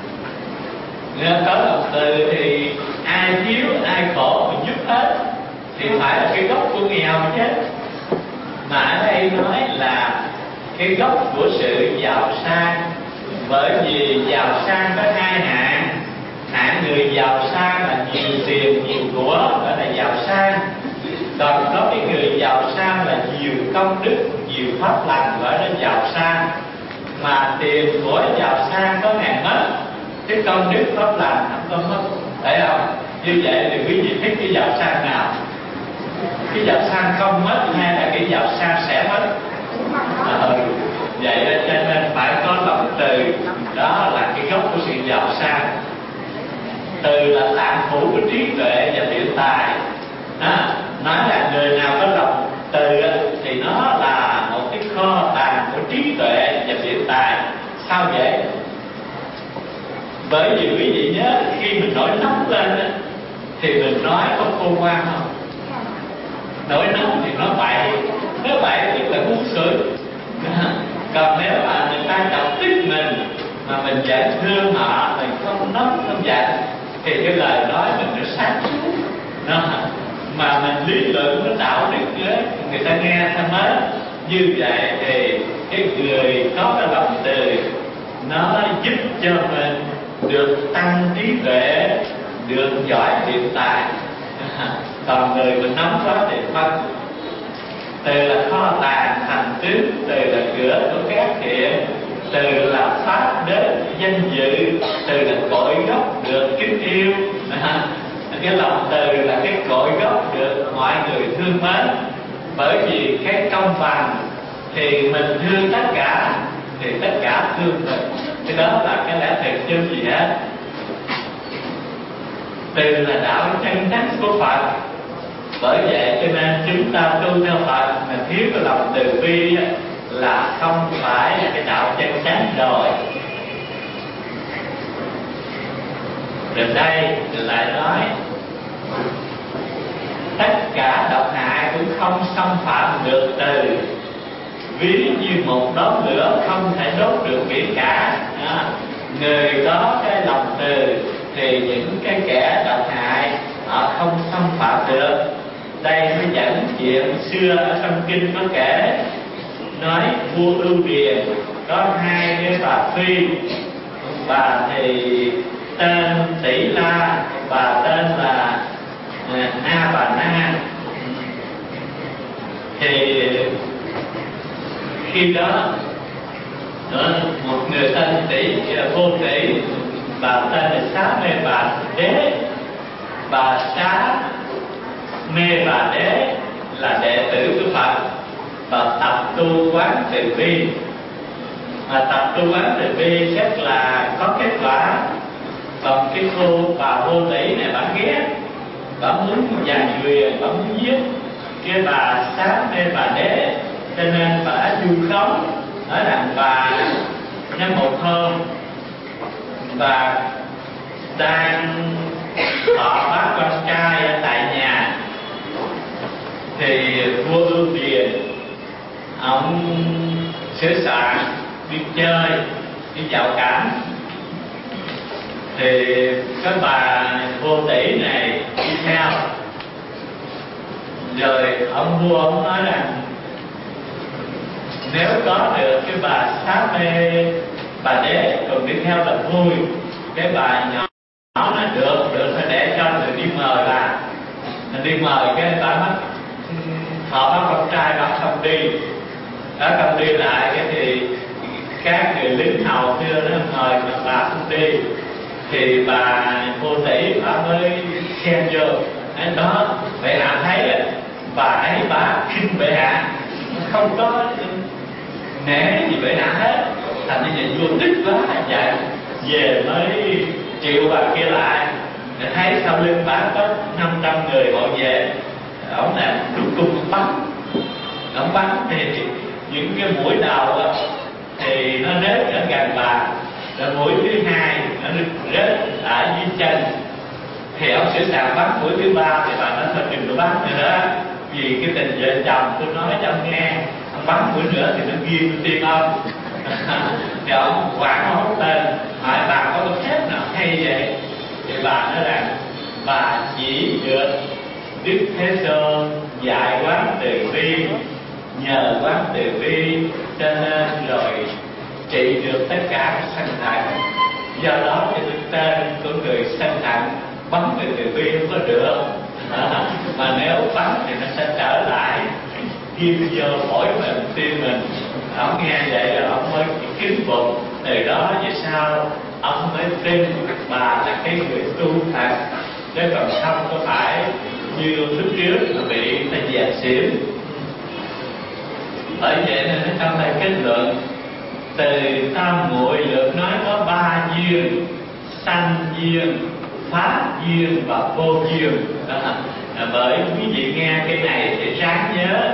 S1: Nếu có lòng từ thì ai thiếu ai khổ mình giúp hết, thì phải là cái gốc của nghèo chứ. Mà ở đây nói là cái gốc của sự giàu sang, bởi vì giàu sang có hai hạng. Hạng người giàu sang là nhiều tiền nhiều của, đó là giàu sang. Còn có cái người giàu sang là nhiều công đức, nhiều pháp lành, gọi là giàu sang. Mà tiền của giàu sang có ngày mất, cái công đức pháp lành không có mất, phải không? Như vậy thì quý vị thích cái giàu sang nào? Cái giàu sang không mất hay là cái giàu sang sẽ mất? À, vậy đó, cho nên phải có lòng từ, đó là cái gốc của sự giàu sang. Từ là tạng phủ của trí tuệ và biện tài. À, nói là người nào có lòng từ thì nó là một cái kho tàng của trí tuệ và biện tài. Sao vậy? Bởi vì quý vị nhớ, khi mình nổi nóng lên thì mình nói có khôn ngoan không? Nổi nóng thì nó bậy, nó bậy tức là muốn sửa. Còn nếu mà người ta chọc tức mình mà mình vẫn thương họ, mình không nóng không giận, thì cái lời nói mình nó sáng suốt, nó mà mình lý luận nó đạo đức nữa, người ta nghe ta mới. Như vậy thì cái người có cái lòng từ nó giúp cho mình được tăng trí tuệ, được giỏi biện tài. Còn người mình nóng quá thì phân. Từ là kho tàng thành tướng, từ là cửa của các thiện, từ là pháp đến danh dự, từ là cội gốc được kính yêu. Cái lòng từ là cái cội gốc được mọi người thương mến. Bởi vì cái công bằng thì mình thương tất cả thì tất cả thương mình. Cái đó là cái lẽ thật chứ gì hết. Từ là đạo chân chánh của Phật. Bởi vậy cho nên chúng ta tu theo Phật mà thiếu cái lòng từ bi là không phải là cái đạo chân chánh rồi. Rồi đây lại nói tất cả độc hại cũng không xâm phạm được từ, ví như một đốm lửa không thể đốt được biển cả. À, người có cái lòng từ thì những cái kẻ độc hại họ không xâm phạm được. Đây mới dẫn chuyện xưa ở trong kinh có kể, nói vua Ưu Điền có hai cái bà phi, bà thì tên Tỷ La, bà tên là A Bà Na. Thì khi đó một người tên Tỷ, vô Tỷ, bà tên là Xá Mê Bà Đế. Bà Xá Mê Bà Đế là đệ tử của Phật và tập tu quán từ bi. Mà tập tu quán từ bi rất là có kết quả. Còn cái cô bà Vô Tỷ này bà ghét, bà muốn giành quyền, bà muốn giết cái bà Xá Mê Bà Đế, cho nên bà vu khống ở đàn bà. Nhân một hôm bà đang thọ bác con trai ở tại nhà thì vua Ưu Điền ông sửa soạn đi chơi, đi dạo cảnh, thì cái bà Vô Tỷ này đi theo. Rồi ông vua ông nói rằng nếu có được cái bà Xá Mê Bà Đế cùng đi theo là vui. Cái bà nhỏ nó nói được, được phải để cho người đi mời bà. Mình đi mời cái bà nói họ bắt con trai bà không đi. Đó không đi lại cái thì các người lính hầu kia nó mời mà bà không đi. Thì bà Vô Tỷ bà mới xem vô. Nói đó, bệ hạ thấy bà ấy bà khinh bệ hạ, không có nể gì bệ hạ hết. Thành như vậy vua tức quá vậy, về mới triệu bà kia lại. Để thấy sau lưng bà có năm trăm người hộ về. Ông này rút cung bắn, ông bắn thì những cái mũi đầu thì nó rớt ở gần bà, rồi mũi thứ hai nó rớt ở dưới chân. Thì ông sẵn sàng bắn mũi thứ ba thì bà nói thôi đừng có bắn nữa đó, vì cái tình vợ chồng tôi nói cho ông nghe, ông bắn mũi nữa thì nó ghim tim ông. Thì ông quảng hốt tên hỏi bà có cái phép nào hay vậy? Thì bà nói rằng bà chỉ được Đức Thế Tôn dạy quán từ bi, nhờ quán từ bi cho nên rồi trị được tất cả các sanh thận. Do đó cho nên tên của người sanh thận bắn người từ bi không có được. À, mà nếu bắn thì nó sẽ trở lại ghim vô phổi mình, tim mình. Ông nghe vậy rồi ông mới kính phục. Từ đó về sau ông mới tin bà là cái người tu thật, chứ còn không có phải như lúc trước mà bị ta dè xỉu. Bởi vậy nên trong đây kết luận từ tam muội lược nói có ba duyên: sanh duyên, pháp duyên và vô duyên. À, bởi quý vị nghe cái này thì ráng nhớ,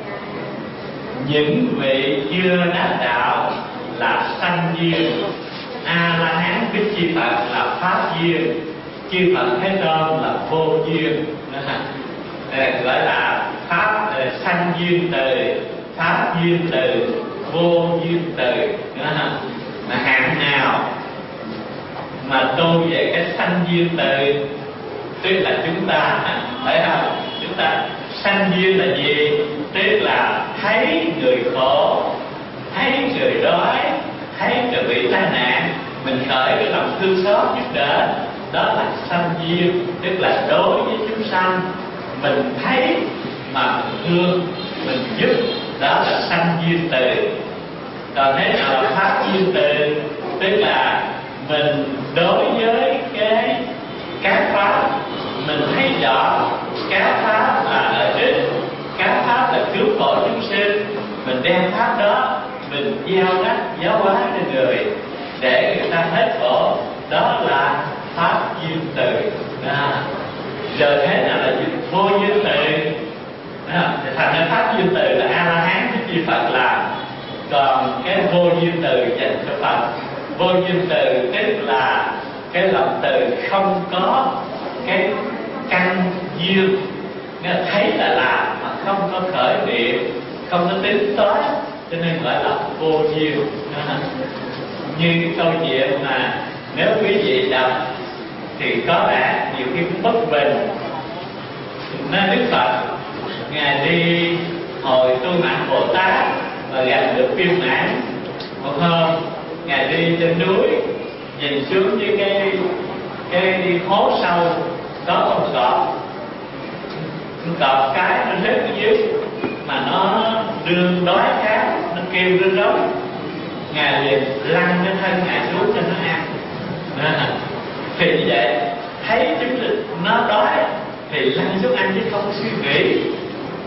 S1: những vị chưa đắc đạo là sanh duyên, A La Hán Bích Chi Phật là pháp duyên, chư Phật Thế Tôn là vô duyên. À, gọi là pháp uh, sanh duyên từ, pháp duyên từ, vô duyên từ. Mà hạng nào mà tu về cái sanh duyên từ, tức là chúng ta phải không? Chúng ta sanh duyên là gì? Tức là thấy người khổ, thấy người đói, thấy người bị tai nạn, mình khởi cái lòng thương xót giúp đỡ, đó là sanh duyên. Tức là đối với chúng sanh mình thấy mà mình thương, mình giúp, đó là sanh duyên từ. Còn thế nào là pháp duyên từ? Tức là mình đối với cái các pháp mình thấy rõ các pháp là lợi ích, các pháp là cứu khổ chúng sinh, mình đem pháp đó mình gieo rắc giáo hóa cho người để người ta hết khổ, đó là pháp duyên từ. À, giờ thế nào là vô duyên từ? À, thành ra pháp duyên từ là A La Hán với chư Phật làm, còn cái vô duyên từ dành cho Phật. Vô duyên từ tức là cái lòng từ không có cái căn duyên, nên thấy là làm mà không có khởi niệm, không có tính toán, cho nên gọi là vô duyên. À, như cái câu chuyện mà nếu quý vị đọc thì có lẽ nhiều khi cũng bất bình. Nên Đức Phật ngài đi hồi tu mạng Bồ Tát và gặp được Viên Mãn. Một hôm ngài đi trên núi nhìn xuống với cái cái hố sâu có con cọp, con cọp cái nó rớt ở dưới mà nó đương đói khát, nó kêu rên rống. Ngài liền lăn cái thân ngài xuống cho nó ăn. À, thì như vậy thấy chúng nó đói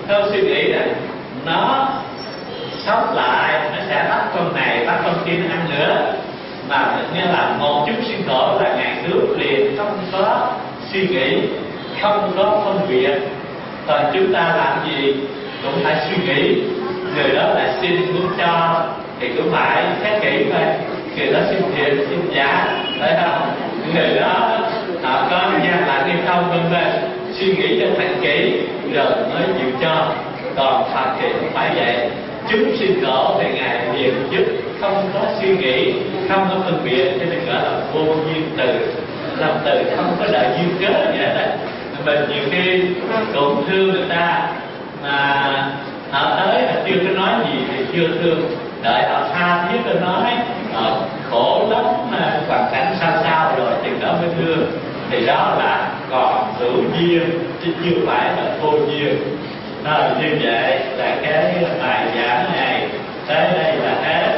S1: theo suy nghĩ là nó sống lại, nó sẽ bắt con này bắt con kia nó ăn nữa, mà như là một chút sinh khổ là ngài cướp liền, không có suy nghĩ, không có phân biệt. Còn chúng ta làm gì cũng phải suy nghĩ, người đó là xin muốn cho thì cũng phải xét kỹ thôi, người đó xin thiệt xin giả, phải không? Người đó họ có gian lận hay không, vân vân, suy nghĩ cho thật kỹ rồi mới chịu cho. Còn Phật thì không phải vậy, chúng sinh khổ thì ngài liền giúp, không có suy nghĩ, không có phân biệt, cho nên gọi là vô duyên từ. Lòng từ không có đợi duyên cớ vậy đó. Mình nhiều khi cũng thương người ta mà họ tới là chưa có nói gì thì chưa thương, đợi họ tha thiết cho nói họ khổ lắm mà hoàn cảnh sao sao rồi thì đó mới thương. Thì đó là còn hữu duyên chứ chưa phải là vô duyên. Rồi như vậy là cái bài giảng này tới đây là hết.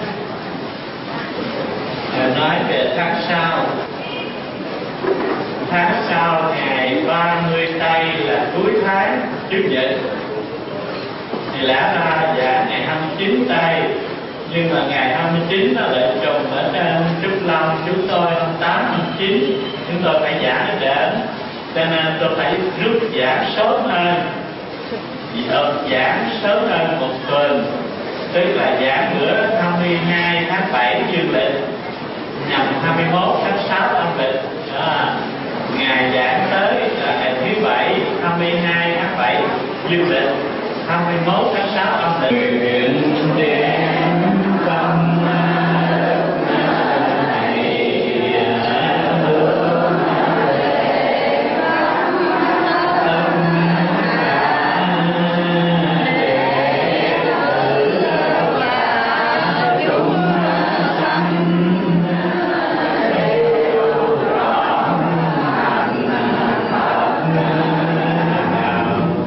S1: Rồi nói về tháng sau. Tháng sau ngày ba mươi tây là cuối tháng Chủ nhật, thì lẽ ra dạ ngày hai mươi chín tây, nhưng mà ngày hai mươi chín nó lại trùng ở trên Trúc Long, chúng tôi hôm tám hôm chín chúng tôi phải giảng ở trển, cho nên tôi phải rút giảng sớm hơn, giảng sớm hơn một tuần, tức là giảng bữa hai mươi hai tháng bảy dương lịch nhằm hai mươi mốt tháng sáu âm lịch. Đó. Ngày giảng tới là ngày thứ bảy hai mươi hai tháng bảy dương lịch, hai mươi mốt tháng sáu âm lịch.